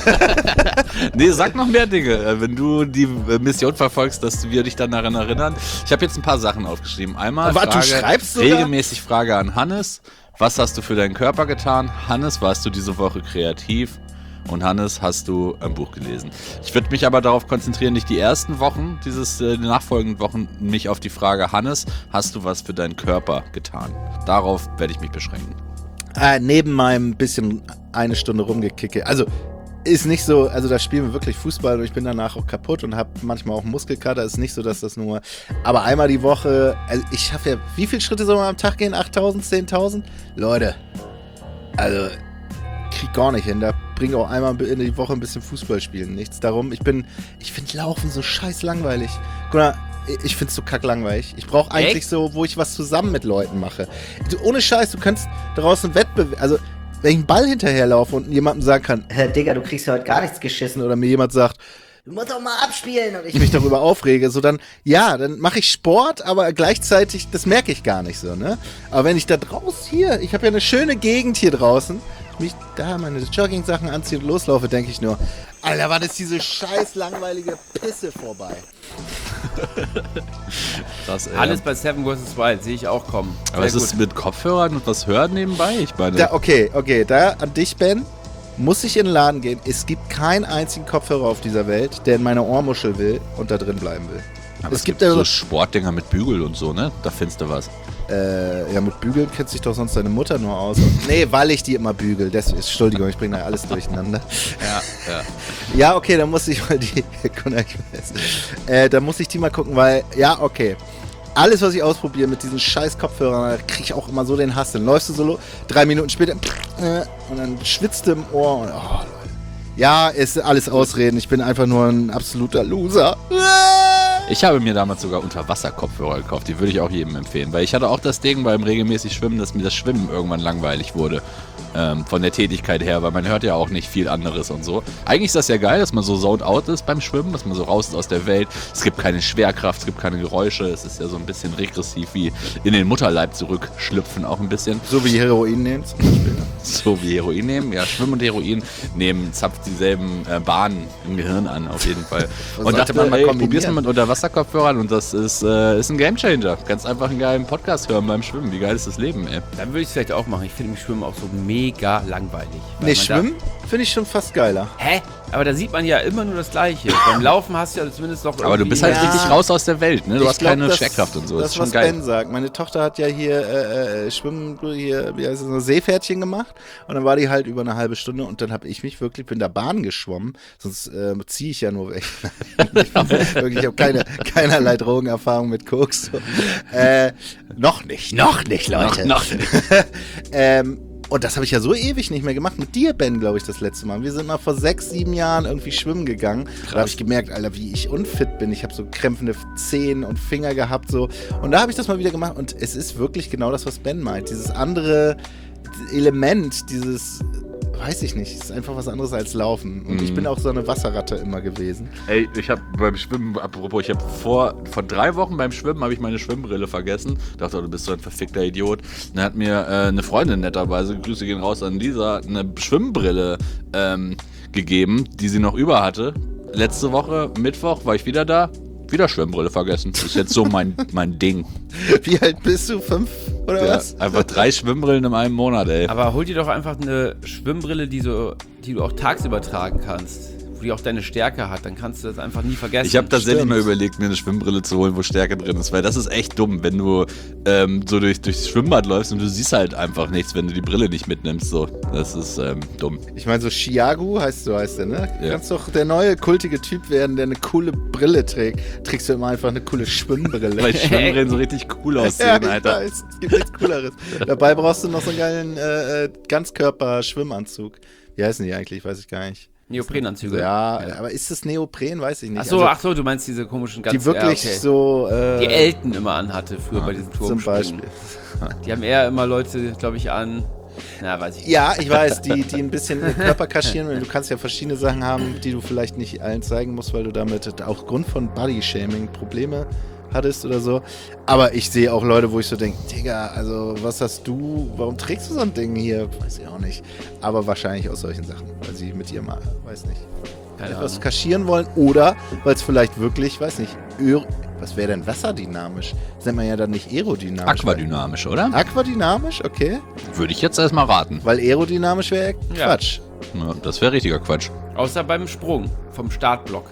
Nee, sag noch mehr Dinge, äh, wenn du die äh, Mission verfolgst, dass wir dich dann daran erinnern. Ich habe jetzt ein paar Sachen aufgeschrieben. Einmal Aber du schreibst sogar? regelmäßig Frage an Hannes. Was hast du für deinen Körper getan? Hannes, warst du diese Woche kreativ? Und Hannes, hast du ein Buch gelesen? Ich würde mich aber darauf konzentrieren, nicht die ersten Wochen, dieses äh, die nachfolgenden Wochen, mich auf die Frage, Hannes, hast du was für deinen Körper getan? Darauf werde ich mich beschränken. Äh, neben meinem bisschen eine Stunde rumgekicke. Also, ist nicht so, also da spielen wir wirklich Fußball und ich bin danach auch kaputt und habe manchmal auch Muskelkater. Ist nicht so, dass das nur, aber einmal die Woche, also ich schaffe ja, wie viele Schritte soll man am Tag gehen? achttausend, zehntausend? Leute, also krieg gar nicht hin. Da bringe auch einmal in die Woche ein bisschen Fußball spielen. Nichts darum. Ich bin, ich finde Laufen so scheiß langweilig. Guck mal, ich find's so kacklangweilig. Ich brauche eigentlich Echt? so, wo ich was zusammen mit Leuten mache. Du, ohne Scheiß, du kannst daraus einen Wettbewerb, also wenn ich einen Ball hinterherlaufe und jemandem sagen kann, Herr Digga, du kriegst ja heute gar nichts geschissen. oder mir jemand sagt, Du musst doch mal abspielen. Und ich ich mich darüber aufrege, so dann, ja, dann mache ich Sport, aber gleichzeitig, das merke ich gar nicht so, ne? Aber wenn ich da draußen hier, ich habe ja eine schöne Gegend hier draußen, mich da meine Jogging-Sachen anziehe und loslaufe, denke ich nur, Alter, wann ist diese scheiß langweilige Pisse vorbei? Krass, ey. Alles bei Seven versus. Wild, sehe ich auch kommen. Aber es Sehr ist gut. mit Kopfhörern und was hören nebenbei? Ich meine, Da, okay, okay, da an dich, Ben, muss ich in den Laden gehen. Es gibt keinen einzigen Kopfhörer auf dieser Welt, der in meine Ohrmuschel will und da drin bleiben will. aber es gibt ja so so, Sportdinger mit Bügel und so, ne? Da findest du was. äh, ja, mit Bügeln kennt sich doch sonst deine Mutter nur aus. Nee, weil ich die immer bügel. Das, Entschuldigung, ich bringe da alles durcheinander. Ja, ja. Ja, okay, dann muss ich mal die. Gunnar, ich weiß. Äh, da muss ich die mal gucken, weil, ja, okay. Alles, was ich ausprobiere mit diesen scheiß Kopfhörern, da kriege ich auch immer so den Hass. Dann läufst du so lo- drei Minuten später äh, und dann schwitzt du im Ohr. Und, oh, Leute. Ja, ist alles Ausreden. Ich bin einfach nur ein absoluter Loser. Ich habe mir damals sogar Unterwasser-Kopfhörer gekauft. Die würde ich auch jedem empfehlen. Weil ich hatte auch das Ding beim regelmäßig Schwimmen, dass mir das Schwimmen irgendwann langweilig wurde. Ähm, von der Tätigkeit her, weil man hört ja auch nicht viel anderes und so. Eigentlich ist das ja geil, dass man so zoned out ist beim Schwimmen, dass man so raus ist aus der Welt. Es gibt keine Schwerkraft, es gibt keine Geräusche. Es ist ja so ein bisschen regressiv wie in den Mutterleib zurückschlüpfen auch ein bisschen. So wie Heroin nehmen zum Beispiel. So wie Heroin nehmen. Ja, Schwimmen und Heroin nehmen, zapft dieselben äh, Bahnen im Gehirn an, auf jeden Fall. Das Und sollte dachte, man mal ey, kombinieren. probier's mal mit Unterwasserkopfhörern und das ist, äh, ist ein Gamechanger. Kannst einfach einen geilen Podcast hören beim Schwimmen. Wie geil ist das Leben, ey? Dann würde ich es vielleicht auch machen. Ich finde mich Schwimmen auch so mega langweilig. Weil Nee, man Schwimmen finde ich schon fast geiler. Da, hä? Aber da sieht man ja immer nur das Gleiche. Beim Laufen hast du ja zumindest noch Aber du bist halt Ja. richtig raus aus der Welt, ne? Du Ich hast glaub, keine das- Schwerkraft und so. Das, Das ist schon was geil. Ben sagt. Meine Tochter hat ja hier äh, äh, Schwimmen, hier, wie heißt es, so Seepferdchen gemacht. Und dann war die halt über eine halbe Stunde und dann habe ich mich wirklich, bin da Bahn geschwommen. Sonst äh, ziehe ich ja nur weg. ich wirklich, habe keine, keinerlei Drogenerfahrung mit Koks. So. Äh, noch nicht, noch nicht, Leute. Noch, noch nicht. ähm, und das habe ich ja so ewig nicht mehr gemacht. Mit dir, Ben, glaube ich, das letzte Mal. Wir sind mal vor sechs, sieben Jahren irgendwie schwimmen gegangen. Da habe ich gemerkt, Alter, wie ich unfit bin. Ich habe so krämpfende Zehen und Finger gehabt. so. Und da habe ich das mal wieder gemacht. Und es ist wirklich genau das, was Ben meint. Dieses andere Element, dieses, weiß ich nicht, ist einfach was anderes als Laufen. Und ich Mhm. bin auch so eine Wasserratte immer gewesen. Ey, ich habe beim Schwimmen, apropos, ich habe vor, vor drei Wochen beim Schwimmen habe ich meine Schwimmbrille vergessen. Dachte, du bist so ein verfickter Idiot. Dann hat mir äh, eine Freundin netterweise, Grüße gehen raus an Lisa, eine Schwimmbrille ähm, gegeben, die sie noch über hatte. Letzte Woche, Mittwoch, war ich wieder da. Wieder Schwimmbrille vergessen. Das ist jetzt so mein, mein Ding. Wie alt bist du? Fünf oder Ja, was? einfach drei Schwimmbrillen in einem Monat, ey. Aber hol dir doch einfach eine Schwimmbrille, die, so, die du auch tagsüber tragen kannst. Wo die auch deine Stärke hat. Dann kannst du das einfach nie vergessen. Ich habe tatsächlich Stimmt. mal überlegt, mir eine Schwimmbrille zu holen, wo Stärke drin ist, weil das ist echt dumm, wenn du ähm, so durch, durchs Schwimmbad läufst und du siehst halt einfach nichts, wenn du die Brille nicht mitnimmst. So, das ist ähm, dumm. Ich meine, so Chiagu heißt so heißt der, ne? Du Ja. kannst doch der neue kultige Typ werden, der eine coole Brille trägt. Trägst du immer einfach eine coole Schwimmbrille. Weil Schwimmbrillen so richtig cool aussehen, ja, ich Alter. weiß. Es gibt nichts Cooleres. Dabei brauchst du noch so einen geilen äh, äh, Ganzkörper-Schwimmanzug. Wie heißen die eigentlich? Weiß ich gar nicht. Neoprenanzüge. Ja, aber ist das Neopren? Weiß ich nicht. Ach so, Also, ach so, du meinst diese komischen ganz die wirklich ja, okay. so. Äh, Die Elton immer anhatte früher bei diesen Zum Turmspringen. Beispiel. Die haben eher immer Leute, glaube ich, an. Na, weiß ich nicht. Ja, ich weiß, die, die ein bisschen den Körper kaschieren, weil du kannst ja verschiedene Sachen haben, die du vielleicht nicht allen zeigen musst, weil du damit aufgrund von Body-Shaming Probleme hattest oder so. Aber ich sehe auch Leute, wo ich so denke, Digga, also was hast du, warum trägst du so ein Ding hier? Weiß ich auch nicht. Aber wahrscheinlich aus solchen Sachen, weil sie mit ihr mal, weiß nicht, Keine etwas Ahnung. kaschieren wollen oder weil es vielleicht wirklich, weiß nicht, Ö- was wäre denn wasserdynamisch? Das nennt man ja dann nicht aerodynamisch. Aquadynamisch, oder? Aquadynamisch, okay. Würde ich jetzt erstmal raten. Weil aerodynamisch wäre Ja. Quatsch. Ja, das wäre richtiger Quatsch. Außer beim Sprung vom Startblock.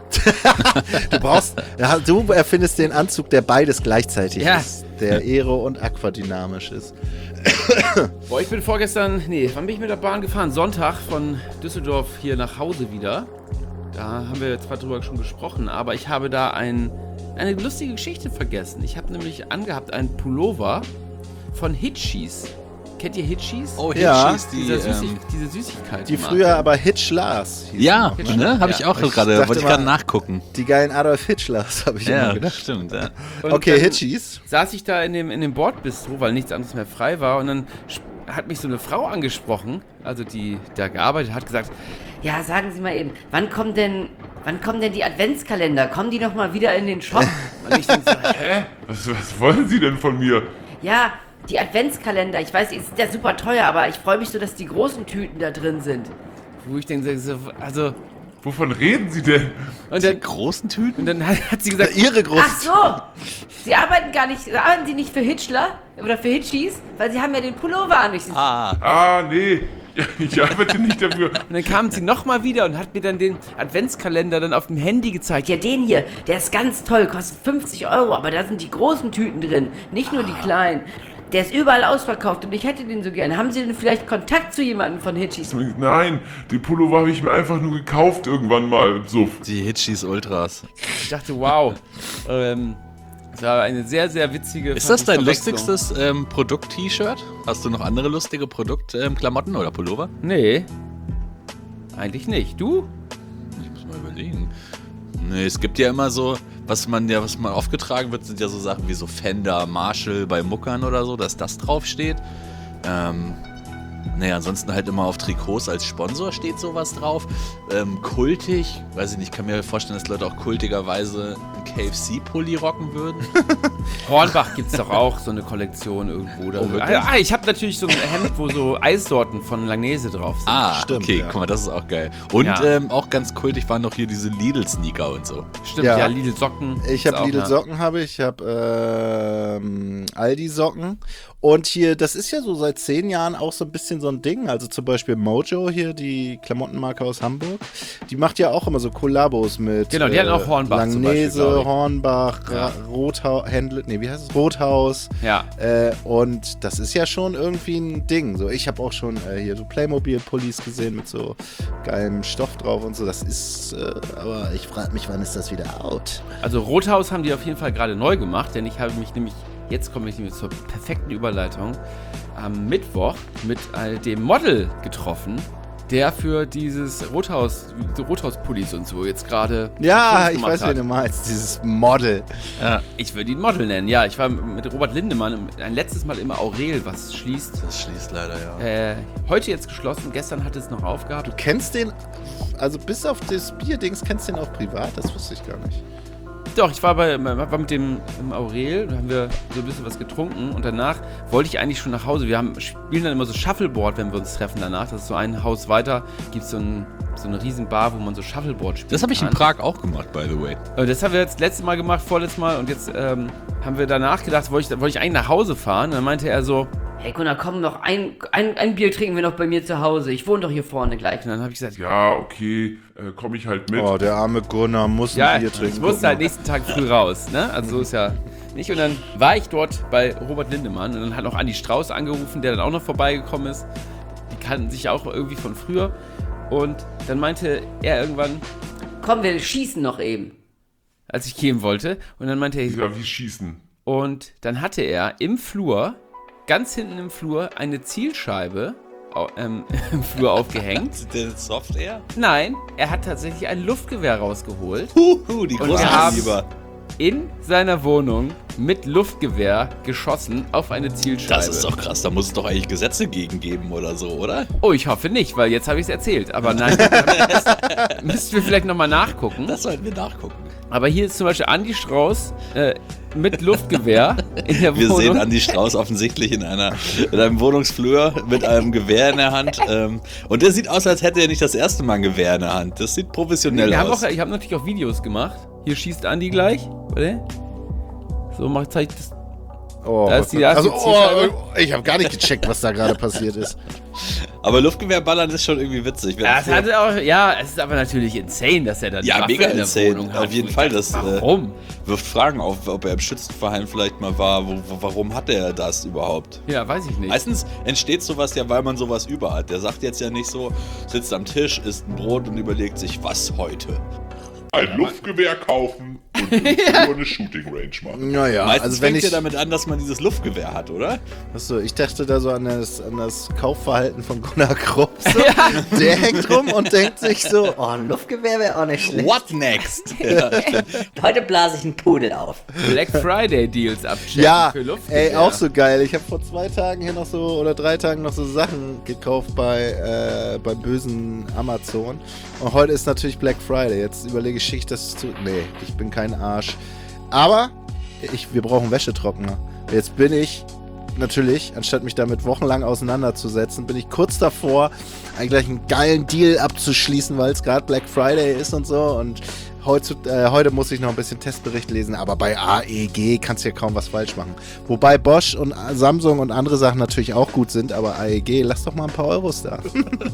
Du brauchst, ja, du erfindest den Anzug, der beides gleichzeitig Ja. ist. Der aero- und aquadynamisch ist. Boah, ich bin vorgestern, nee, wann bin ich mit der Bahn gefahren? Sonntag von Düsseldorf hier nach Hause wieder. Da haben wir zwar drüber schon gesprochen, aber ich habe da ein, eine lustige Geschichte vergessen. Ich habe nämlich angehabt einen Pullover von Hitchis. kennt ihr Hitchis? Oh, Ja, Hitchis, die, Diese, Süßig ähm, diese Süßigkeit. Die früher aber Hitchlers hießen. ja, Hitchler. ne? Habe ich Ja. auch Ich gerade, dachte wollte ich mal- gerade nachgucken. Die geilen Adolf Hitchlers, habe ich immer Ja, gedacht. stimmt, ja. Und Okay, dann Hitchis. saß ich da in dem, in dem Bordbistro, weil nichts anderes mehr frei war. Und dann sp- hat mich so eine Frau angesprochen, also die da gearbeitet hat, gesagt, Ja, sagen Sie mal eben, wann kommen denn, wann kommen denn die Adventskalender? Kommen die noch mal wieder in den Shop? und ich denk so, hä? Was, was wollen Sie denn von mir? Ja, die Adventskalender. Ich weiß, die sind ja super teuer, aber ich freue mich so, dass die großen Tüten da drin sind. Wo ich denke, so, also... Wovon reden Sie denn? Und Die dann, großen Tüten? und dann hat, hat sie gesagt, Ihre großen. Ach so! Sie arbeiten gar nicht, arbeiten Sie nicht für Hitchler oder für Hitchis? Weil Sie haben ja den Pullover an. Ich, Ah, Ah, nee. Ich arbeite nicht dafür. und dann kam sie nochmal wieder und hat mir dann den Adventskalender dann auf dem Handy gezeigt. ja, den hier, der ist ganz toll, kostet fünfzig Euro, aber da sind die großen Tüten drin, nicht nur die kleinen. Der ist überall ausverkauft und ich hätte den so gerne. Haben Sie denn vielleicht Kontakt zu jemandem von Hitchis? Nein, den Pullover habe ich mir einfach nur gekauft irgendwann mal im Suff. die Hitchis Ultras. Ich dachte, wow. ähm, das war eine sehr, sehr witzige Ist das dein Verwechslung. lustigstes ähm, Produkt-T-Shirt? Hast du noch andere lustige Produkt-Klamotten oder Pullover? Nee. Eigentlich nicht. Du? Ich muss mal überlegen. Nee, es gibt ja immer so, was man ja, was mal aufgetragen wird, sind ja so Sachen wie so Fender, Marshall bei Muckern oder so, dass das draufsteht. Ähm, naja, ansonsten halt immer auf Trikots als Sponsor steht sowas drauf. Ähm, kultig, weiß ich nicht, kann mir vorstellen, dass Leute auch kultigerweise einen K F C-Pulli rocken würden. Hornbach gibt's doch auch so eine Kollektion irgendwo. Oder Oh, so. wirklich? Ah, ich habe natürlich so ein Hemd, wo so Eissorten von Langnese drauf sind. Ah, Stimmt, okay, ja. guck mal, das ist auch geil. Und Ja. ähm, auch ganz kultig waren noch hier diese Lidl-Sneaker und so. Stimmt, Ja. ja, Lidl Socken. Ich gibt's habe auch, Lidl ja. Socken, habe ich, ich habe ähm, Aldi Socken und hier, das ist ja so seit zehn Jahren auch so ein bisschen so ein Ding, also zum Beispiel Mojo hier, die Klamottenmarke aus Hamburg, die macht ja auch immer so Kollabos mit Genau, die hatten auch Hornbach zum Beispiel, Langnese, glaub ich. Hornbach, Ja. Ra- Rothaus, Händle, nee, wie heißt es, Rothaus Ja. äh, und das ist ja schon irgendwie ein Ding, so ich habe auch schon äh, hier so Playmobil-Pullis gesehen mit so geilem Stoff drauf und so, das ist, äh, aber ich frage mich, wann ist das wieder out? Also Rothaus haben die auf jeden Fall gerade neu gemacht, denn ich habe mich nämlich, jetzt komme ich nämlich zur perfekten Überleitung, am Mittwoch mit äh, dem Model getroffen, der für dieses Rothaus, so Rothaus-Pullis und so jetzt gerade Ja, Fotos ich gemacht weiß, hat. wen du meinst, dieses Model. Ich würde ihn Model nennen, ja. Ich war mit Robert Lindemann ein letztes Mal im Aurel, was schließt. Das schließt leider, ja. Äh, heute jetzt geschlossen, gestern hat es noch Du aufgehabt. kennst den, also bis auf das Bierdings, kennst du den auch privat? Das wusste ich gar nicht. Doch, ich war, bei, war mit dem im Aurel, da haben wir so ein bisschen was getrunken und danach wollte ich eigentlich schon nach Hause. Wir haben, spielen dann immer so Shuffleboard, wenn wir uns treffen danach. Das ist so ein Haus weiter, gibt so, ein, so eine riesen Bar, wo man so Shuffleboard spielt. Das habe ich in Prag auch gemacht, by the way. Äh, Das haben wir jetzt das letzte Mal gemacht, vorletztes Mal und jetzt ähm, haben wir danach gedacht, wollte ich, wollte ich eigentlich nach Hause fahren und dann meinte er so, Hey Gunnar, komm noch, ein, ein, ein Bier trinken wir noch bei mir zu Hause. Ich wohne doch hier vorne gleich. und dann habe ich gesagt, Ja, okay, äh, komme ich halt mit. Oh, der arme Gunnar muss ja, ein Bier ich trinken. musste Guck halt mal. nächsten Tag früh raus, ne? Also so ist ja nicht. Und dann war ich dort bei Robert Lindemann und dann hat auch Andi Strauß angerufen, der dann auch noch vorbeigekommen ist. Die kannten sich auch irgendwie von früher. Und dann meinte er irgendwann, Komm, wir schießen noch eben. als ich gehen wollte, und dann meinte er, Ja, wie schießen. und dann hatte er im Flur, ganz hinten im Flur, eine Zielscheibe au- ähm, im Flur aufgehängt. Der Soft Air? Nein, er hat tatsächlich ein Luftgewehr rausgeholt. Huhu, die Und großen wir haben- Lieber. In seiner Wohnung mit Luftgewehr geschossen auf eine Zielscheibe. Das ist doch krass, da muss es doch eigentlich Gesetze gegen geben oder so, oder? Oh, ich hoffe nicht, weil jetzt habe ich es erzählt. Aber nein, das müssten wir vielleicht nochmal nachgucken. Das sollten wir nachgucken. Aber hier ist zum Beispiel Andi Strauß äh, mit Luftgewehr in der Wir Wohnung. sehen Andi Strauß offensichtlich in, einer, in einem Wohnungsflur mit einem Gewehr in der Hand. Ähm, und der sieht aus, als hätte er nicht das erste Mal ein Gewehr in der Hand. Das sieht professionell wir haben aus. auch, ich habe natürlich auch Videos gemacht. Hier schießt Andi gleich. Warte. So, mach, zeig das. Oh, Da ist die- da ist also, die oh, Zielscheibe. ich habe gar nicht gecheckt, was da gerade passiert ist. Aber Luftgewehrballern ist schon irgendwie witzig. Wenn Ja, es hatte auch, ja, es ist aber natürlich insane, dass er da die Ja, Waffe mega in der insane. Wohnung hat. Auf jeden Fall, das, äh, Warum? wirft Fragen auf, ob er im Schützenverein vielleicht mal war. Wo, wo, warum hat er das überhaupt? Ja, weiß ich nicht. Meistens entsteht sowas ja, weil man sowas über hat. Der sagt jetzt ja nicht so, sitzt am Tisch, isst ein Brot und überlegt sich, was heute. ein Luftgewehr kaufen und um vier Uhr eine Shooting Range machen. Naja, Meistens also wenn fängt ich... ja damit an, dass man dieses Luftgewehr hat, oder? Achso, ich dachte da so an das, an das Kaufverhalten von Gunnar Krupp. So. Der hängt rum und denkt sich so, Oh, ein Luftgewehr wäre auch nicht schlecht. What next? Ja, Heute blase ich einen Pudel auf. Black Friday Deals abchecken ja, für Luftgewehr. ey, auch so geil. Ich habe vor zwei Tagen hier noch so, oder drei Tagen noch so Sachen gekauft bei, äh, beim bösen Amazon. Und heute ist natürlich Black Friday. Jetzt überlege ich, ich das zu... Nee, ich bin kein Arsch. Aber ich, wir brauchen Wäschetrockner. Jetzt bin ich natürlich, anstatt mich damit wochenlang auseinanderzusetzen, bin ich kurz davor, eigentlich einen geilen Deal abzuschließen, weil es gerade Black Friday ist und so. Und heute, äh, heute muss ich noch ein bisschen Testbericht lesen, aber bei A E G kannst du ja kaum was falsch machen. Wobei Bosch und Samsung und andere Sachen natürlich auch gut sind, aber A E G, lass doch mal ein paar Euros da.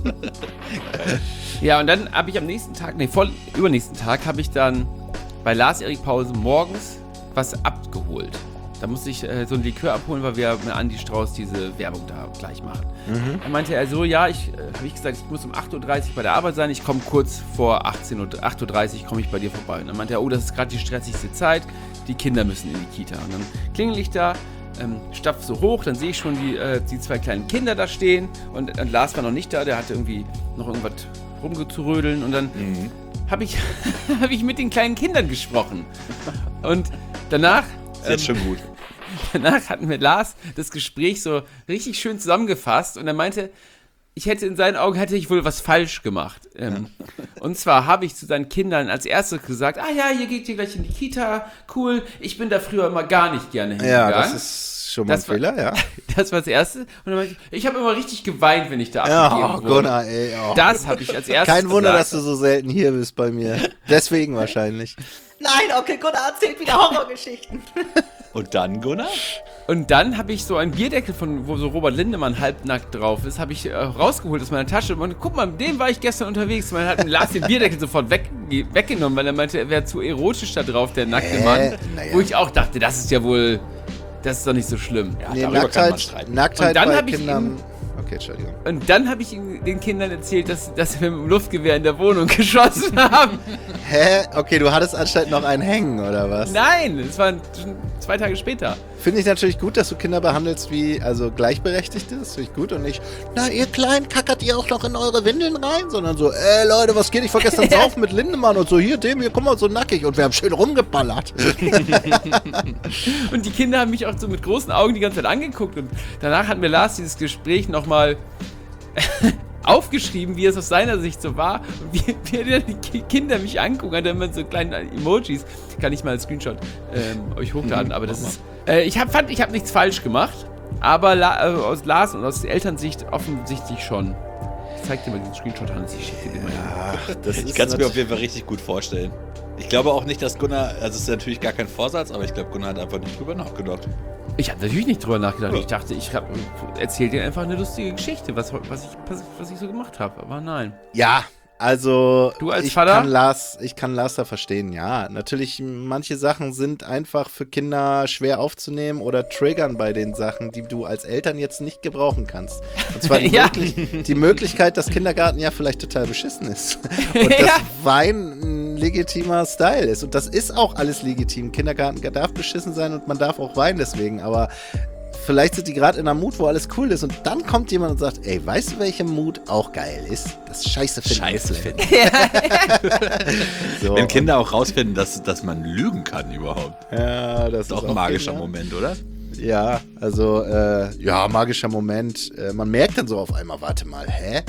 Ja, und dann habe ich am nächsten Tag, nee, voll übernächsten Tag, habe ich dann bei Lars-Erik Pause morgens was abgeholt. Da musste ich äh, so ein Likör abholen, weil wir mit Andi Strauß diese Werbung da gleich machen. Mhm. Dann meinte er so, ja, ich äh, habe ich gesagt, ich muss um acht Uhr dreißig bei der Arbeit sein, ich komme kurz vor achtzehn Uhr, acht Uhr dreißig komme ich bei dir vorbei. Und dann meinte er, oh, das ist gerade die stressigste Zeit, die Kinder müssen in die Kita. Und dann klingel ich da, ähm, stapf so hoch, dann sehe ich schon die, äh, die zwei kleinen Kinder da stehen und, und Lars war noch nicht da, der hatte irgendwie noch irgendwas rumgezurödeln und dann mhm. habe ich, hab ich mit den kleinen Kindern gesprochen. Und danach... Ist jetzt schon gut. Danach hatten wir Lars das Gespräch so richtig schön zusammengefasst und er meinte, ich hätte in seinen Augen hätte ich wohl was falsch gemacht. Ähm, und zwar habe ich zu seinen Kindern als erstes gesagt, ah ja, ihr geht hier gleich in die Kita, cool, ich bin da früher immer gar nicht gerne hingegangen. Ja, das ist schon mal Das ein Fehler, war, ja. Das war das Erste. Und dann meinte ich, ich habe immer richtig geweint, wenn ich da Ja, abgegeben oh, wurde. Gunnar, ey. Oh. Das habe ich als erstes Kein Wunder, gesagt. dass du so selten hier bist bei mir. Deswegen wahrscheinlich. Nein, Onkel Gunnar erzählt wieder Horrorgeschichten. Und dann, Gunnar? Und dann habe ich so einen Bierdeckel, von wo so Robert Lindemann halbnackt drauf ist, habe ich äh, rausgeholt aus meiner Tasche. Und guck mal, mit dem war ich gestern unterwegs. Man hat Lars den Bierdeckel sofort weg, weggenommen, weil er meinte, er wäre zu erotisch da drauf, der nackte Äh, Mann. naja. Wo ich auch dachte, das ist ja wohl, das ist doch nicht so schlimm. Ja, Nee, darüber kann man Nacktheit, streiten. Nacktheit Und dann bei hab ich Kindern... ihm- Okay, Entschuldigung. Und dann habe ich ihn- den Kindern erzählt, dass, dass wir mit dem Luftgewehr in der Wohnung geschossen haben. Hä? Okay, du hattest anscheinend noch einen hängen, oder was? Nein, das war schon zwei Tage später. Finde ich natürlich gut, dass du Kinder behandelst wie, also Gleichberechtigte, das finde ich gut und nicht, na ihr Kleinen, kackert ihr auch noch in eure Windeln rein, sondern so, ey Leute, was geht, ich war gestern saufen mit Lindemann und so, hier, dem, hier, guck mal, so nackig und wir haben schön rumgeballert. Und die Kinder haben mich auch so mit großen Augen die ganze Zeit angeguckt. Und danach hat mir Lars dieses Gespräch nochmal aufgeschrieben, wie es aus seiner Sicht so war. Und wie, wie dann die Ki- Kinder mich angucken, hat er immer so kleine Emojis. Kann ich mal als Screenshot ähm, euch hochladen. Aber das ist... Äh, ich hab, fand, ich habe nichts falsch gemacht. Aber La, äh, aus Lars und aus Elternsicht offensichtlich schon. Ich zeig dir mal den Screenshot, Hans. Ich schicke dir den mal hin. Ach, das Ich kann es mir auf jeden Fall richtig gut vorstellen. Ich glaube auch nicht, dass Gunnar, also es ist natürlich gar kein Vorsatz, aber ich glaube, Gunnar hat einfach nicht drüber nachgedacht. Ich habe natürlich nicht drüber nachgedacht. Ich dachte, ich erzähle dir einfach eine lustige Geschichte, was, was, ich, was ich so gemacht habe. Aber nein. Ja, also Du als ich Vater? kann Lars, ich kann Lars da verstehen, ja. Natürlich, manche Sachen sind einfach für Kinder schwer aufzunehmen oder triggern bei den Sachen, die du als Eltern jetzt nicht gebrauchen kannst. Und zwar die, Ja. möglich die Möglichkeit, dass Kindergarten ja vielleicht total beschissen ist. Und Ja. dass Wein ein legitimer Style ist. Und das ist auch alles legitim. Kindergarten darf beschissen sein und man darf auch weinen deswegen, aber vielleicht sind die gerade in einer Mut, wo alles cool ist und dann kommt jemand und sagt, ey, weißt du, welche Mut auch geil ist? Das Scheiße finden. Scheiße Müsli. finden. So, Wenn Kinder auch rausfinden, dass, dass man lügen kann überhaupt. ja, das Das ist auch ein magischer genial. Moment, oder? Ja, also, äh, ja, magischer Moment. Äh, man merkt dann so auf einmal, warte mal, hä?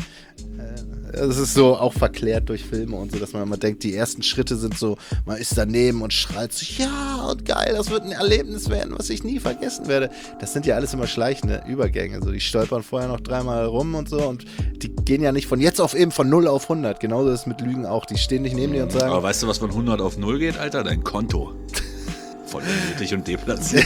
Es ist so auch verklärt durch Filme und so, dass man immer denkt, die ersten Schritte sind so, man ist daneben und schreit so, ja, und geil, das wird ein Erlebnis werden, was ich nie vergessen werde. Das sind ja alles immer schleichende Übergänge. So, die stolpern vorher noch dreimal rum und so und die gehen ja nicht von jetzt auf eben von null auf hundert. Genauso ist es mit Lügen auch. Die stehen nicht neben dir und sagen, Aber weißt du, was von hundert auf null geht, Alter? Dein Konto. Voll unnötig und deplatziert.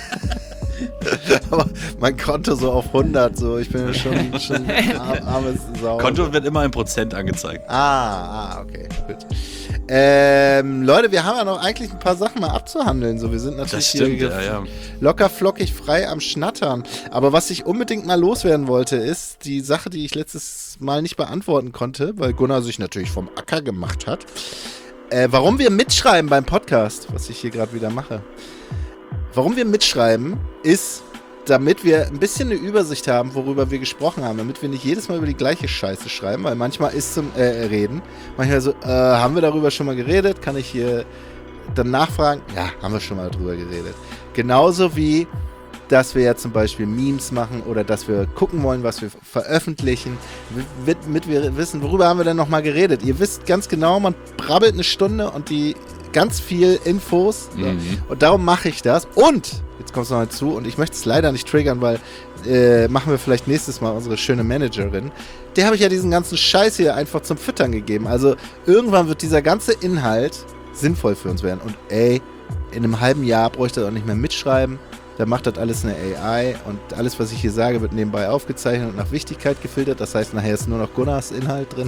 aber mein Konto so auf hundert, so, ich bin ja schon, schon arm, armes Sau. Konto wird immer in Prozent angezeigt. Ah, ah, okay, gut. Ähm, Leute, wir haben ja noch eigentlich ein paar Sachen mal abzuhandeln. So, wir sind natürlich Das stimmt, hier ja, ja. locker flockig frei am Schnattern. Aber was ich unbedingt mal loswerden wollte, ist die Sache, die ich letztes Mal nicht beantworten konnte, weil Gunnar sich natürlich vom Acker gemacht hat. Äh, warum wir mitschreiben beim Podcast, was ich hier gerade wieder mache. Warum wir mitschreiben, ist, damit wir ein bisschen eine Übersicht haben, worüber wir gesprochen haben, damit wir nicht jedes Mal über die gleiche Scheiße schreiben, weil manchmal ist zum äh, Reden, manchmal so, äh, haben wir darüber schon mal geredet, kann ich hier dann nachfragen? Ja, haben wir schon mal darüber geredet. Genauso wie, dass wir ja zum Beispiel Memes machen oder dass wir gucken wollen, was wir veröffentlichen, damit wir wissen, worüber haben wir denn nochmal geredet. Ihr wisst ganz genau, man brabbelt eine Stunde und die ganz viel Infos. Mhm. Ne? Und darum mache ich das. Und, jetzt kommt es noch hinzu, und ich möchte es leider nicht triggern, weil äh, machen wir vielleicht nächstes Mal unsere schöne Managerin. Der habe ich ja diesen ganzen Scheiß hier einfach zum Füttern gegeben. Also irgendwann wird dieser ganze Inhalt sinnvoll für uns werden. Und ey, in einem halben Jahr bräuchte ich auch nicht mehr mitschreiben. Da macht das alles eine A I und alles, was ich hier sage, wird nebenbei aufgezeichnet und nach Wichtigkeit gefiltert. Das heißt, nachher ist nur noch Gunnars Inhalt drin.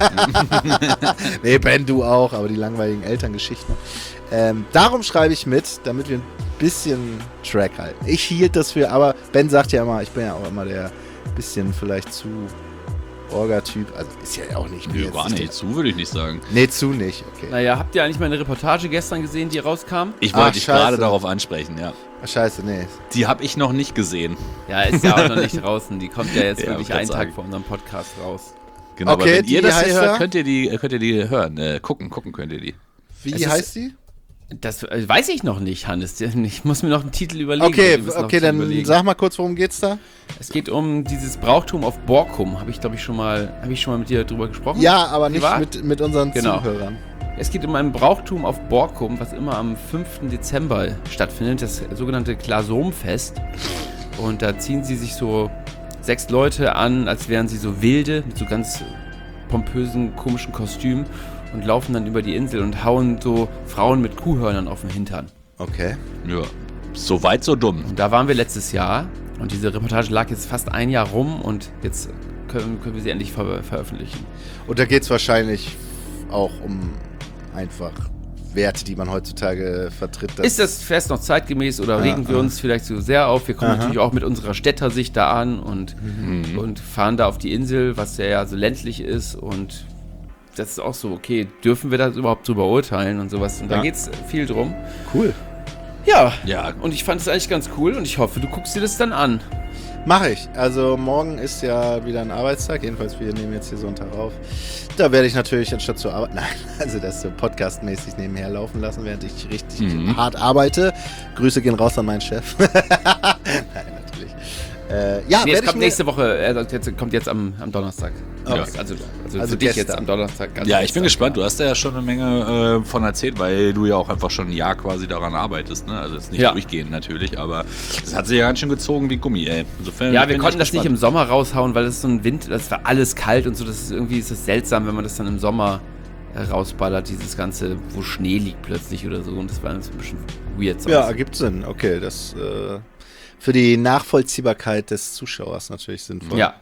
Nee, Ben, du auch, aber die langweiligen Elterngeschichten. Ähm, darum schreibe ich mit, damit wir ein bisschen Track halten. Ich hielt das für, aber Ben sagt ja immer, ich bin ja auch immer der bisschen vielleicht zu Orga-Typ. Also ist ja auch nicht. Nö, gar nicht. Zu würde ich nicht sagen. Nee, zu nicht. Okay. Naja, habt ihr eigentlich meine Reportage gestern gesehen, die rauskam? Ich wollte Ach, dich scheiße. gerade darauf ansprechen, ja. Ach, scheiße, nee. Die habe ich noch nicht gesehen. Ja, ist ja auch noch nicht draußen. Die kommt ja jetzt Ja, wirklich ich einen kann Tag sagen. vor unserem Podcast raus. Genau, Okay, aber wenn die ihr das hier heißt hört, da? könnt ihr die, könnt ihr die hören. Äh, gucken, gucken könnt ihr die. Wie Es ist- heißt die? Das äh, weiß ich noch nicht, Hannes. Ich muss mir noch einen Titel überlegen. Okay, Wir müssen noch okay, einen Titel dann überlegen. sag mal kurz, worum geht's da? Es geht um dieses Brauchtum auf Borkum. Habe ich, glaube ich, schon mal, habe ich schon mal mit dir drüber gesprochen? Ja, aber nicht Privat? mit, mit unseren Genau. Zuhörern. Es geht um ein Brauchtum auf Borkum, was immer am fünften Dezember stattfindet, das sogenannte Klasomfest. Und da ziehen sie sich so sechs Leute an, als wären sie so Wilde, mit so ganz pompösen, komischen Kostümen und laufen dann über die Insel und hauen so Frauen mit Kuhhörnern auf den Hintern. Okay. Ja. So weit, so dumm. Und da waren wir letztes Jahr und diese Reportage lag jetzt fast ein Jahr rum und jetzt können, können wir sie endlich ver veröffentlichen. Und da geht's wahrscheinlich auch um einfach Werte, die man heutzutage vertritt. dass- Ist das Fest noch zeitgemäß oder Ja, regen wir ja. uns vielleicht so sehr auf? Wir kommen Aha. natürlich auch mit unserer Städtersicht da an und, Mhm. und fahren da auf die Insel, was ja so ländlich ist und das ist auch so, okay, dürfen wir das überhaupt so beurteilen und sowas? Und da Ja. geht's viel drum. Cool. Ja, Ja, und ich fand es eigentlich ganz cool und ich hoffe, du guckst dir das dann an. Mache ich. Also morgen ist ja wieder ein Arbeitstag. Jedenfalls, wir nehmen jetzt hier Sonntag auf. Da werde ich natürlich anstatt zu arbeiten, nein, also das so podcastmäßig nebenher laufen lassen, während ich richtig Mhm. hart arbeite. Grüße gehen raus an meinen Chef. Nein, natürlich. Äh, ja, Nee, es werde ich kommt mir... nächste Woche, äh, jetzt, kommt jetzt am, am Donnerstag. Okay. Also, also, Also für dich gestern. jetzt am Donnerstag. ganz ja, ich bin extra. gespannt. Du hast ja schon eine Menge äh, von erzählt, weil du ja auch einfach schon ein Jahr quasi daran arbeitest. Ne? Also jetzt nicht Ja. durchgehend natürlich, aber das hat sich ja ganz schön gezogen wie Gummi, ey. Insofern, Ja, ich wir bin konnten echt das nicht im gespannt. Sommer raushauen, weil es so ein Wind, das war alles kalt und so. Das ist irgendwie ist das seltsam, wenn man das dann im Sommer äh, rausballert, dieses Ganze, wo Schnee liegt plötzlich oder so. Und das war ein bisschen weird. sonst. Ja, ergibt Sinn. Okay, das äh, für die Nachvollziehbarkeit des Zuschauers natürlich sinnvoll. Ja.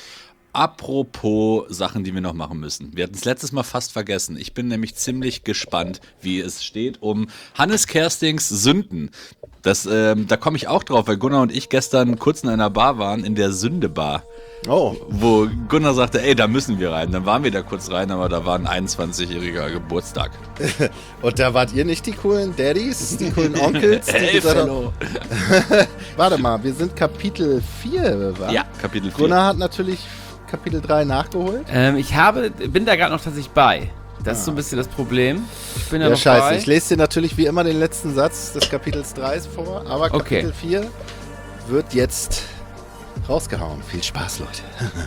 Apropos Sachen, die wir noch machen müssen. Wir hatten es letztes Mal fast vergessen. Ich bin nämlich ziemlich gespannt, wie es steht um Hannes Kerstings Sünden. Das, ähm, da komme ich auch drauf, weil Gunnar und ich gestern kurz in einer Bar waren, in der Sünde-Bar. Oh, Wo Gunnar sagte, ey, da müssen wir rein. Dann waren wir da kurz rein, aber da war ein einundzwanzigjähriger Geburtstag. und da wart ihr nicht die coolen Daddies, die coolen Onkels? Die Hey, gesagt haben, Fellow. warte mal, wir sind Kapitel vier, wa? Ja, Kapitel vier. Gunnar hat natürlich Kapitel drei nachgeholt. Ähm, ich habe, bin da gerade noch tatsächlich bei. Das ist so ein bisschen das Problem. Ich bin ja, Ja, noch scheiße. bei. Ich lese dir natürlich wie immer den letzten Satz des Kapitels drei vor, aber Okay. Kapitel vier wird jetzt rausgehauen. Viel Spaß, Leute.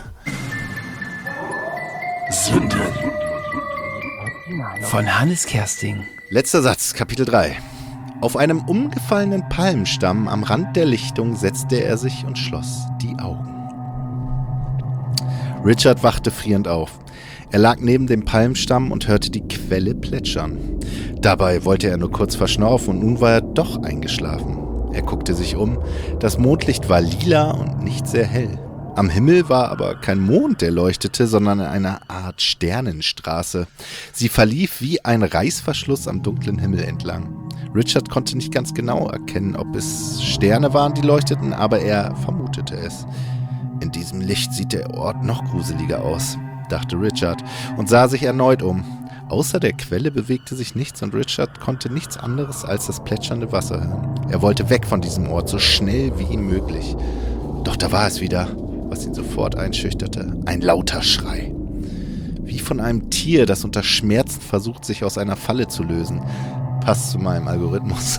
Von Hannes Kersting. Letzter Satz, Kapitel drei. Auf einem umgefallenen Palmstamm am Rand der Lichtung setzte er sich und schloss die Augen. Richard wachte frierend auf. Er lag neben dem Palmstamm und hörte die Quelle plätschern. Dabei wollte er nur kurz verschnaufen und nun war er doch eingeschlafen. Er guckte sich um. Das Mondlicht war lila und nicht sehr hell. Am Himmel war aber kein Mond, der leuchtete, sondern eine Art Sternenstraße. Sie verlief wie ein Reißverschluss am dunklen Himmel entlang. Richard konnte nicht ganz genau erkennen, ob es Sterne waren, die leuchteten, aber er vermutete es. In diesem Licht sieht der Ort noch gruseliger aus, dachte Richard und sah sich erneut um. Außer der Quelle bewegte sich nichts und Richard konnte nichts anderes als das plätschernde Wasser hören. Er wollte weg von diesem Ort, so schnell wie möglich. Doch da war es wieder, was ihn sofort einschüchterte. Ein lauter Schrei. Wie von einem Tier, das unter Schmerzen versucht, sich aus einer Falle zu lösen. Passt zu meinem Algorithmus.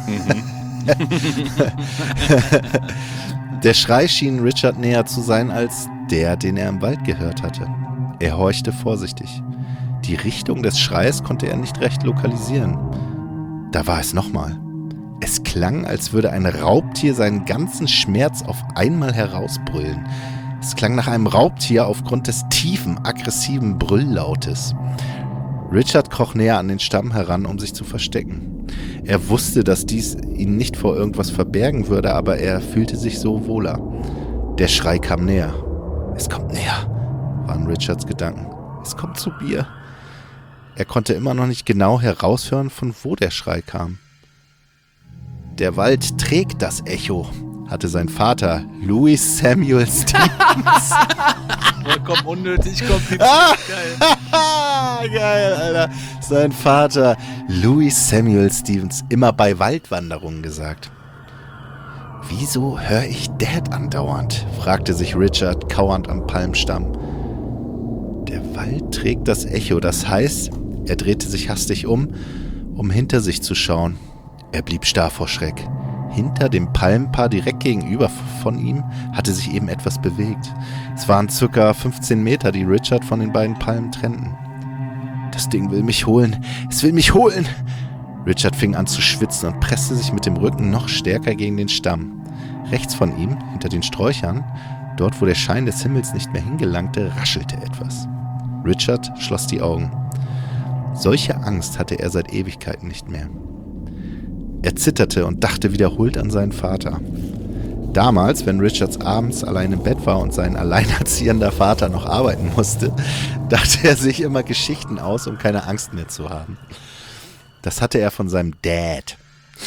Der Schrei schien Richard näher zu sein als der, den er im Wald gehört hatte. Er horchte vorsichtig. Die Richtung des Schreis konnte er nicht recht lokalisieren. Da war es nochmal. Es klang, als würde ein Raubtier seinen ganzen Schmerz auf einmal herausbrüllen. Es klang nach einem Raubtier aufgrund des tiefen, aggressiven Brülllautes. Richard kroch näher an den Stamm heran, um sich zu verstecken. Er wusste, dass dies ihn nicht vor irgendwas verbergen würde, aber er fühlte sich so wohler. Der Schrei kam näher. Es kommt näher, waren Richards Gedanken. Es kommt zu mir. Er konnte immer noch nicht genau heraushören, von wo der Schrei kam. Der Wald trägt das Echo, hatte sein Vater, Louis Samuel Stevens. Vollkommen unnötig, kompliziert. Geil. Geil, Alter. Sein Vater, Louis Samuel Stevens, immer bei Waldwanderungen gesagt. Wieso höre ich Dad andauernd? Fragte sich Richard, kauernd am Palmstamm. Der Wald trägt das Echo, das heißt, er drehte sich hastig um, um hinter sich zu schauen. Er blieb starr vor Schreck. Hinter dem Palmenpaar direkt gegenüber von ihm hatte sich eben etwas bewegt. Es waren circa fünfzehn Meter, die Richard von den beiden Palmen trennten. Das Ding will mich holen. Es will mich holen. Richard fing an zu schwitzen und presste sich mit dem Rücken noch stärker gegen den Stamm. Rechts von ihm, hinter den Sträuchern, dort wo der Schein des Himmels nicht mehr hingelangte, raschelte etwas. Richard schloss die Augen. Solche Angst hatte er seit Ewigkeiten nicht mehr. Er zitterte und dachte wiederholt an seinen Vater. Damals, wenn Richards abends allein im Bett war und sein alleinerziehender Vater noch arbeiten musste, dachte er sich immer Geschichten aus, um keine Angst mehr zu haben. Das hatte er von seinem Dad.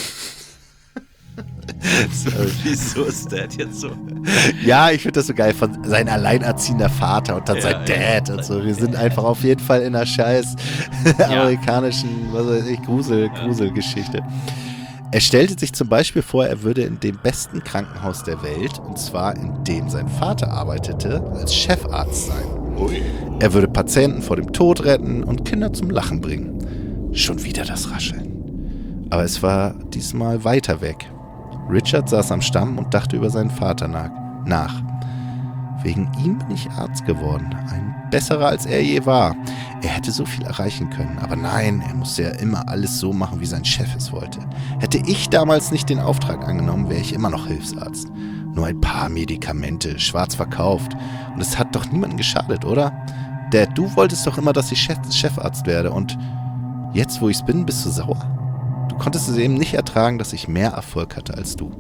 Sorry. Wieso ist Dad jetzt so? Ja, ich finde das so geil, von sein alleinerziehender Vater und dann Ja, sein Dad ja. und so. Wir sind einfach auf jeden Fall in einer scheiß amerikanischen, was weiß ich, Grusel, Gruselgeschichte. Er stellte sich zum Beispiel vor, er würde in dem besten Krankenhaus der Welt, und zwar in dem sein Vater arbeitete, als Chefarzt sein. Ui. Er würde Patienten vor dem Tod retten und Kinder zum Lachen bringen. Schon wieder das Rascheln. Aber es war diesmal weiter weg. Richard saß am Stamm und dachte über seinen Vater nach. Wegen ihm bin ich Arzt geworden. Ein besserer, als er je war. Er hätte so viel erreichen können. Aber nein, er musste ja immer alles so machen, wie sein Chef es wollte. Hätte ich damals nicht den Auftrag angenommen, wäre ich immer noch Hilfsarzt. Nur ein paar Medikamente, schwarz verkauft. Und es hat doch niemandem geschadet, oder? Dad, du wolltest doch immer, dass ich Chef, Chefarzt werde. Und jetzt, wo ich's bin, bist du sauer? Du konntest es eben nicht ertragen, dass ich mehr Erfolg hatte als du.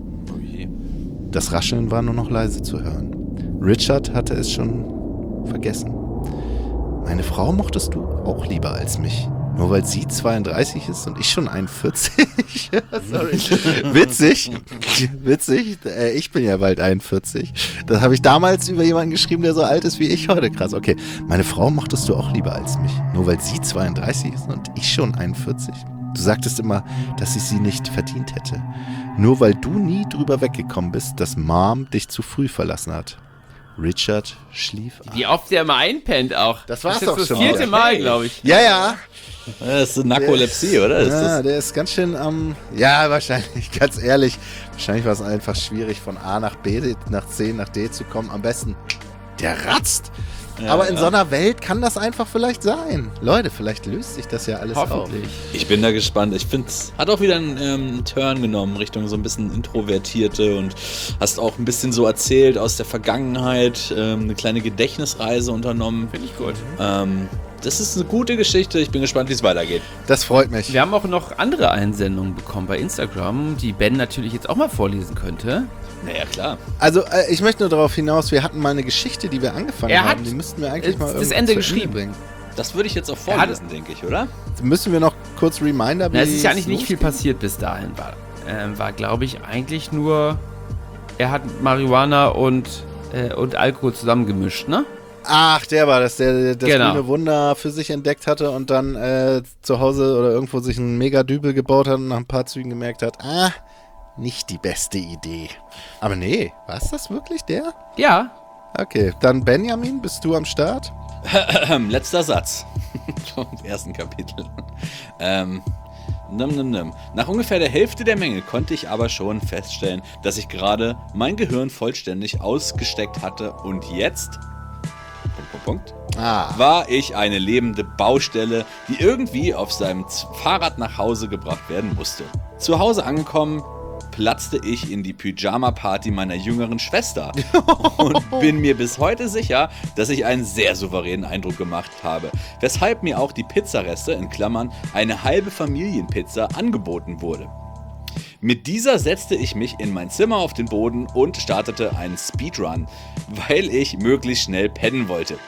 Das Rascheln war nur noch leise zu hören. Richard hatte es schon vergessen. Meine Frau mochtest du auch lieber als mich. Nur weil sie zweiunddreißig ist und ich schon einundvierzig. Sorry. Witzig. Witzig. Äh, ich bin ja bald einundvierzig. Das habe ich damals über jemanden geschrieben, der so alt ist wie ich heute. Krass. Okay. Meine Frau mochtest du auch lieber als mich. Nur weil sie zweiunddreißig ist und ich schon einundvierzig. Du sagtest immer, dass ich sie nicht verdient hätte. Nur weil du nie drüber weggekommen bist, dass Mom dich zu früh verlassen hat. Richard schlief ein. Wie oft der immer einpennt auch. Das war's ist doch jetzt schon. das vierte Okay. Mal, glaube ich. Ja, ja. Das ist Narkolepsie, oder? Ist Ja, das? der ist ganz schön am... ja, wahrscheinlich, ganz ehrlich. Wahrscheinlich war es einfach schwierig, von A nach B, nach C nach D zu kommen. Am besten, der ratzt. Ja, Aber in ja. so einer Welt kann das einfach vielleicht sein. Leute, vielleicht löst sich das ja alles auf. Hoffentlich. Ich bin da gespannt. Ich finde, es hat auch wieder einen ähm, Turn genommen Richtung so ein bisschen Introvertierte und hast auch ein bisschen so erzählt aus der Vergangenheit, ähm, eine kleine Gedächtnisreise unternommen. Finde ich gut. Ähm, das ist eine gute Geschichte. Ich bin gespannt, wie es weitergeht. Das freut mich. Wir haben auch noch andere Einsendungen bekommen bei Instagram, die Ben natürlich jetzt auch mal vorlesen könnte. Naja, klar. Also, äh, ich möchte nur darauf hinaus, wir hatten mal eine Geschichte, die wir angefangen Er haben. hat Die müssten wir eigentlich das mal irgendwie Ende zu geschrieben. bringen. Das würde ich jetzt auch Er hat- vorlesen, denke ich, oder? Müssen wir noch kurz Reminder, wie Na, es ist ja eigentlich nicht viel losgeht? passiert bis dahin. War, ähm, war glaube ich, eigentlich nur, er hat Marihuana und, äh, und Alkohol zusammengemischt, ne? Ach, der war das, der der das Genau. grüne Wunder für sich entdeckt hatte und dann äh, zu Hause oder irgendwo sich einen Mega-Dübel gebaut hat und nach ein paar Zügen gemerkt hat, ah, nicht die beste Idee. Aber nee, war es das wirklich der? Ja. Okay, dann Benjamin, bist du am Start? Letzter Satz vom ersten Kapitel. Ähm, nimm, nimm, nimm. Nach ungefähr der Hälfte der Menge konnte ich aber schon feststellen, dass ich gerade mein Gehirn vollständig ausgesteckt hatte und jetzt, Punkt, Punkt, Punkt, Ah, war ich eine lebende Baustelle, die irgendwie auf seinem Z- Fahrrad nach Hause gebracht werden musste. Zu Hause angekommen, platzte ich in die Pyjama-Party meiner jüngeren Schwester und bin mir bis heute sicher, dass ich einen sehr souveränen Eindruck gemacht habe, weshalb mir auch die Pizzareste, in Klammern eine halbe Familienpizza, angeboten wurde. Mit dieser setzte ich mich in mein Zimmer auf den Boden und startete einen Speedrun, weil ich möglichst schnell pennen wollte.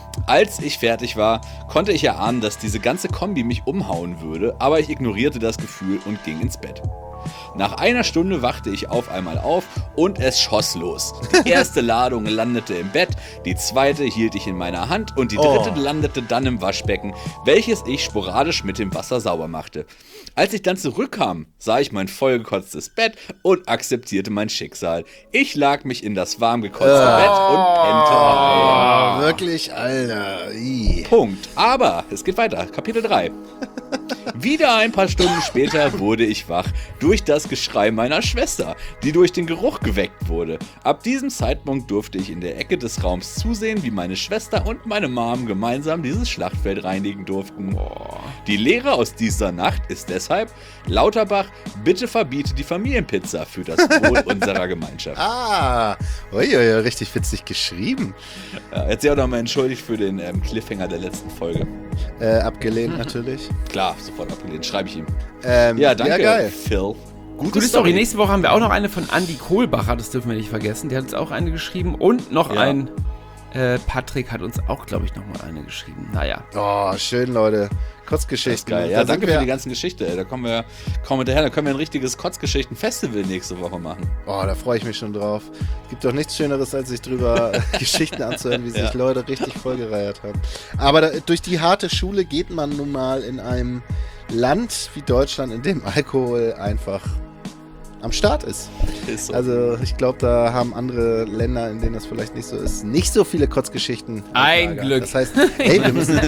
Als ich fertig war, konnte ich erahnen, dass diese ganze Kombi mich umhauen würde, aber ich ignorierte das Gefühl und ging ins Bett. Nach einer Stunde wachte ich auf einmal auf und es schoss los. Die erste Ladung landete im Bett, die zweite hielt ich in meiner Hand und die dritte Oh. landete dann im Waschbecken, welches ich sporadisch mit dem Wasser sauber machte. Als ich dann zurückkam, sah ich mein vollgekotztes Bett und akzeptierte mein Schicksal. Ich lag mich in das warm gekotzte Bett und pennte ein. wirklich, Alter. Ih. Punkt. Aber es geht weiter. Kapitel drei. Wieder ein paar Stunden später wurde ich wach durch das Geschrei meiner Schwester, die durch den Geruch geweckt wurde. Ab diesem Zeitpunkt durfte ich in der Ecke des Raums zusehen, wie meine Schwester und meine Mom gemeinsam dieses Schlachtfeld reinigen durften. Die Lehre aus dieser Nacht ist deshalb: Lauterbach, bitte verbiete die Familienpizza für das Wohl unserer Gemeinschaft. Ah, uiuiui, richtig witzig geschrieben. Ja, jetzt ja auch nochmal entschuldigt für den ähm, Cliffhanger der letzten Folge. Äh, abgelehnt natürlich. Klar, sofort abgelehnt, schreibe ich ihm. Ähm, Ja, danke, Ja, geil. Phil. Gute Story. Nächste Woche haben wir auch noch eine von Andy Kohlbacher, das dürfen wir nicht vergessen. Der hat uns auch eine geschrieben. Und noch Ja. ein äh, Patrick hat uns auch, glaube ich, noch mal eine geschrieben. Naja. Oh, schön, Leute. Das ist Kotzgeschichten. geil. Da Ja, sind danke wir- für die ganzen Geschichten. Ey. Da kommen wir, kommen wir daher. Da können wir ein richtiges Kotzgeschichten-Festival nächste Woche machen. Oh, da freue ich mich schon drauf. Es gibt doch nichts Schöneres, als sich drüber Geschichten anzuhören, wie sich Ja. Leute richtig vollgereiert haben. Aber da, durch die harte Schule geht man nun mal in einem Land wie Deutschland, in dem Alkohol einfach am Start ist. Ist so. Also ich glaube, da haben andere Länder, in denen das vielleicht nicht so ist, nicht so viele Kotzgeschichten. auf Ein Lager. Glück. Das heißt, hey, wir müssen...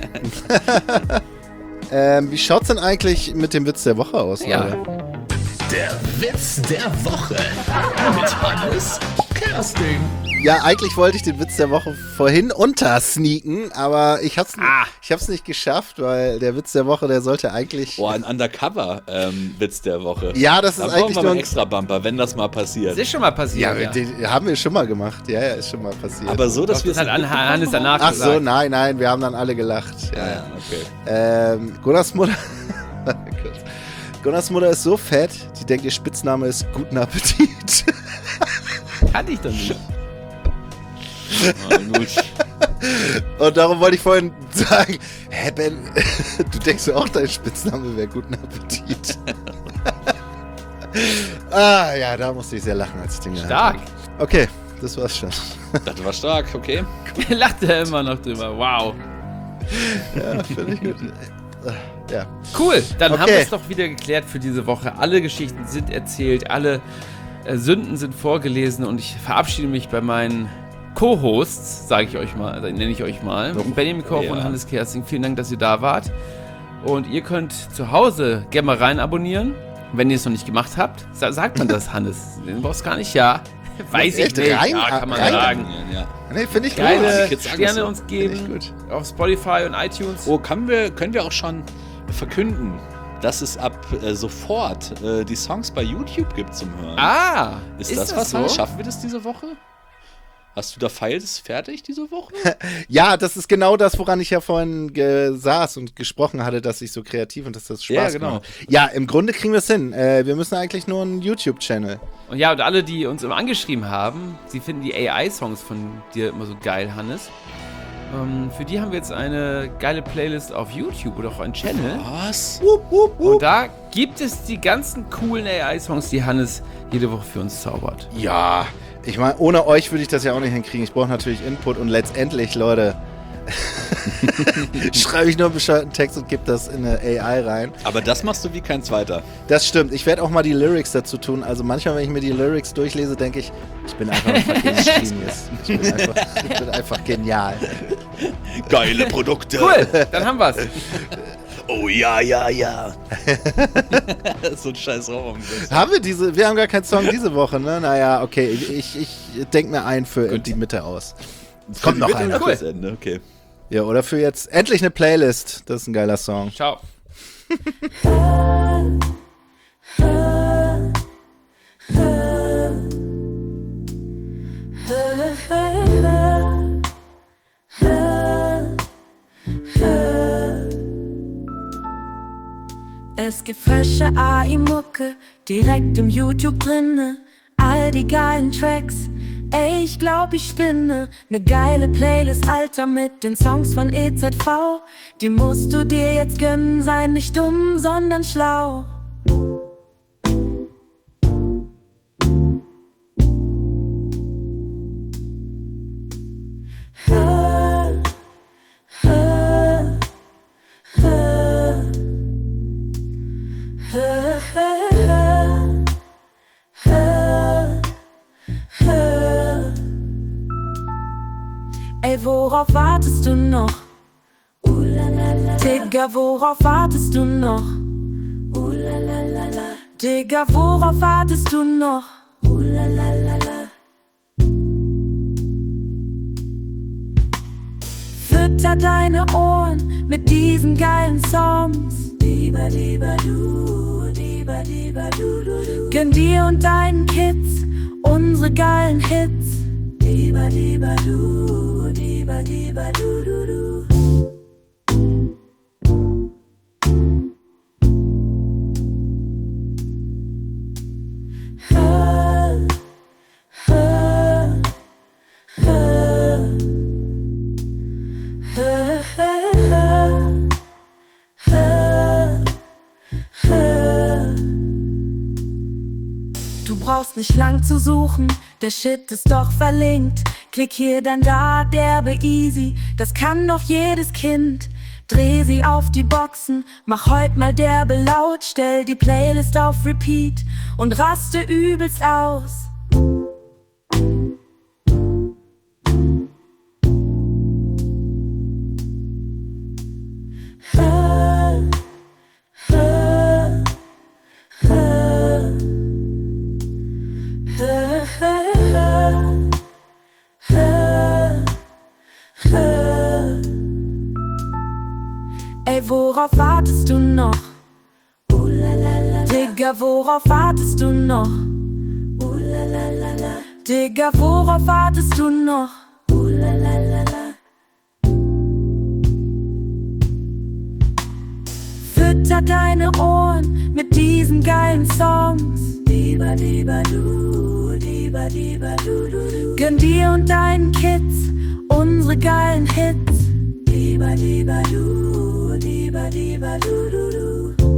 ähm, wie schaut's denn eigentlich mit dem Witz der Woche aus, Ja. Leute? Der Witz der Woche mit Hannes Kersting. Ja, eigentlich wollte ich den Witz der Woche vorhin untersneaken, aber ich hab's, Ah. ich hab's nicht geschafft, weil der Witz der Woche, der sollte eigentlich... Boah, ein Undercover-Witz der Woche. Ja, das ist Da brauchen eigentlich wir nur einen ein... extra Bumper, wenn das mal passiert. Das ist schon mal Ja, passiert. Ja, den haben wir schon mal gemacht. Ja, ja, ist schon mal passiert. Aber so, dass Doch, wir das hat an Hannes danach Ach gesagt. so, nein, nein, wir haben dann alle gelacht. Ja, ja, okay. Ähm, Gunnars Mutter... Gunnars Mutter ist so fett, die denkt, ihr Spitzname ist Guten Appetit. Kann ich doch nicht. Oh, gut. Und darum wollte ich vorhin sagen, hä Ben, du denkst ja auch, dein Spitzname wäre Guten Appetit. Ah, ja, da musste ich sehr lachen, als ich den gehört Stark. habe. Okay, das war's schon. Das war stark, okay. Lacht er immer noch drüber. Wow. Ja, völlig gut. Ja. Cool, dann haben Okay. wir es doch wieder geklärt für diese Woche. Alle Geschichten sind erzählt, alle äh, Sünden sind vorgelesen und ich verabschiede mich bei meinen Co-Hosts, sage ich euch mal, also nenne ich euch mal. Benjamin Koch Ja. und Hannes Kersting, vielen Dank, dass ihr da wart. Und ihr könnt zu Hause gerne mal rein abonnieren, wenn ihr es noch nicht gemacht habt. Sa sagt man das, Hannes? Den brauchst gar nicht, ja. Weiß ich Echt? nicht. Rein- ja, kann man rein- sagen. Ja. Nee, finde ich Geile Kids sagen Sterne so. uns Finde ich geben gut. auf Spotify und iTunes. Oh, können wir, können wir auch schon verkünden, dass es ab äh, sofort äh, die Songs bei YouTube gibt zum Hören? Ah, ist, das, was, so? Hannes? Schaffen wir das diese Woche? Hast du da Files fertig diese Woche? Ja, das ist genau das, woran ich ja vorhin saß und gesprochen hatte, dass ich so kreativ und dass das Spaß Ja, genau. macht. Ja, im Grunde kriegen wir es hin. Äh, wir müssen eigentlich nur einen YouTube-Channel. Und ja, und alle, die uns immer angeschrieben haben, sie finden die A I-Songs von dir immer so geil, Hannes. Ähm, für die haben wir jetzt eine geile Playlist auf YouTube oder auch einen Channel. Was? Und da gibt es die ganzen coolen A I-Songs, die Hannes jede Woche für uns zaubert. Ja, Ich meine, ohne euch würde ich das ja auch nicht hinkriegen. Ich brauche natürlich Input und letztendlich, Leute, schreibe ich nur einen bescheuerten Text und gebe das in eine A I rein. Aber das machst du wie kein zweiter. Das stimmt. Ich werde auch mal die Lyrics dazu tun. Also manchmal, wenn ich mir die Lyrics durchlese, denke ich, ich bin einfach ein fucking Genius. Ich bin einfach, ich bin einfach genial. Geile Produkte. Cool, dann haben wir's. Oh ja, ja, ja. So ein scheiß Raum. Haben wir diese, wir haben gar keinen Song diese Woche, ne? Naja, okay, ich, ich denke mir einen für Gut. die Mitte aus. Es kommt noch einer. Cool. Ende. Okay. Ja, oder für jetzt endlich eine Playlist. Das ist ein geiler Song. Ciao. Es gibt frische A I-Mucke, direkt im YouTube drinne. All die geilen Tracks, ey, ich glaub, ich spinne. Ne geile Playlist, Alter, mit den Songs von E Z V. Die musst du dir jetzt gönnen, sei nicht dumm, sondern schlau. Ey, worauf wartest du noch? Digga, worauf wartest du noch? Digga, worauf wartest du noch? Fütter deine Ohren mit diesen geilen Songs. Gönn dir und deinen Kids unsere geilen Hits. Diba, diba, du, diba, diba, du, du, du. Ha, ha, ha. Ha, ha, ha, ha. Du brauchst nicht lang zu suchen, der Shit ist doch verlinkt. Klick hier, dann da, derbe easy, das kann doch jedes Kind. Dreh sie auf die Boxen, mach heut mal derbe laut, stell die Playlist auf Repeat und raste übelst aus. Ha, ha, ha. Ha, ha, ha, ha. Ey, worauf wartest du noch? Digga, worauf wartest du noch? Digga, worauf wartest du noch? Fütter deine Ohren mit diesen geilen Songs. Diba, diba, du, diba, diba, du, du, du. Gönn dir und deinen Kids unsere geilen Hits. Diba, diba, du, diba, diba, du, du, du.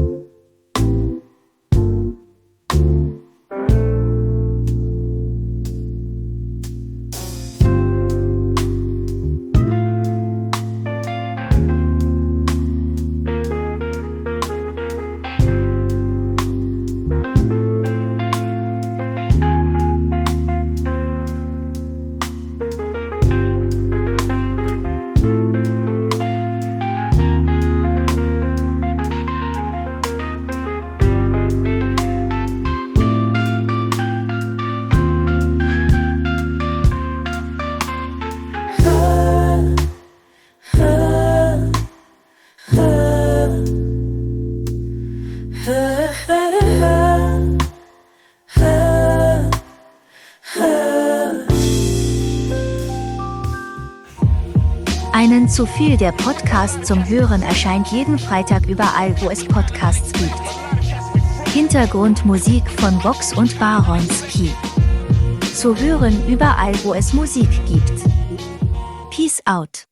Einen zu viel, der Podcast zum Hören erscheint jeden Freitag überall, wo es Podcasts gibt. Hintergrundmusik von Vox und Baronski. Zu hören überall, wo es Musik gibt. Peace out.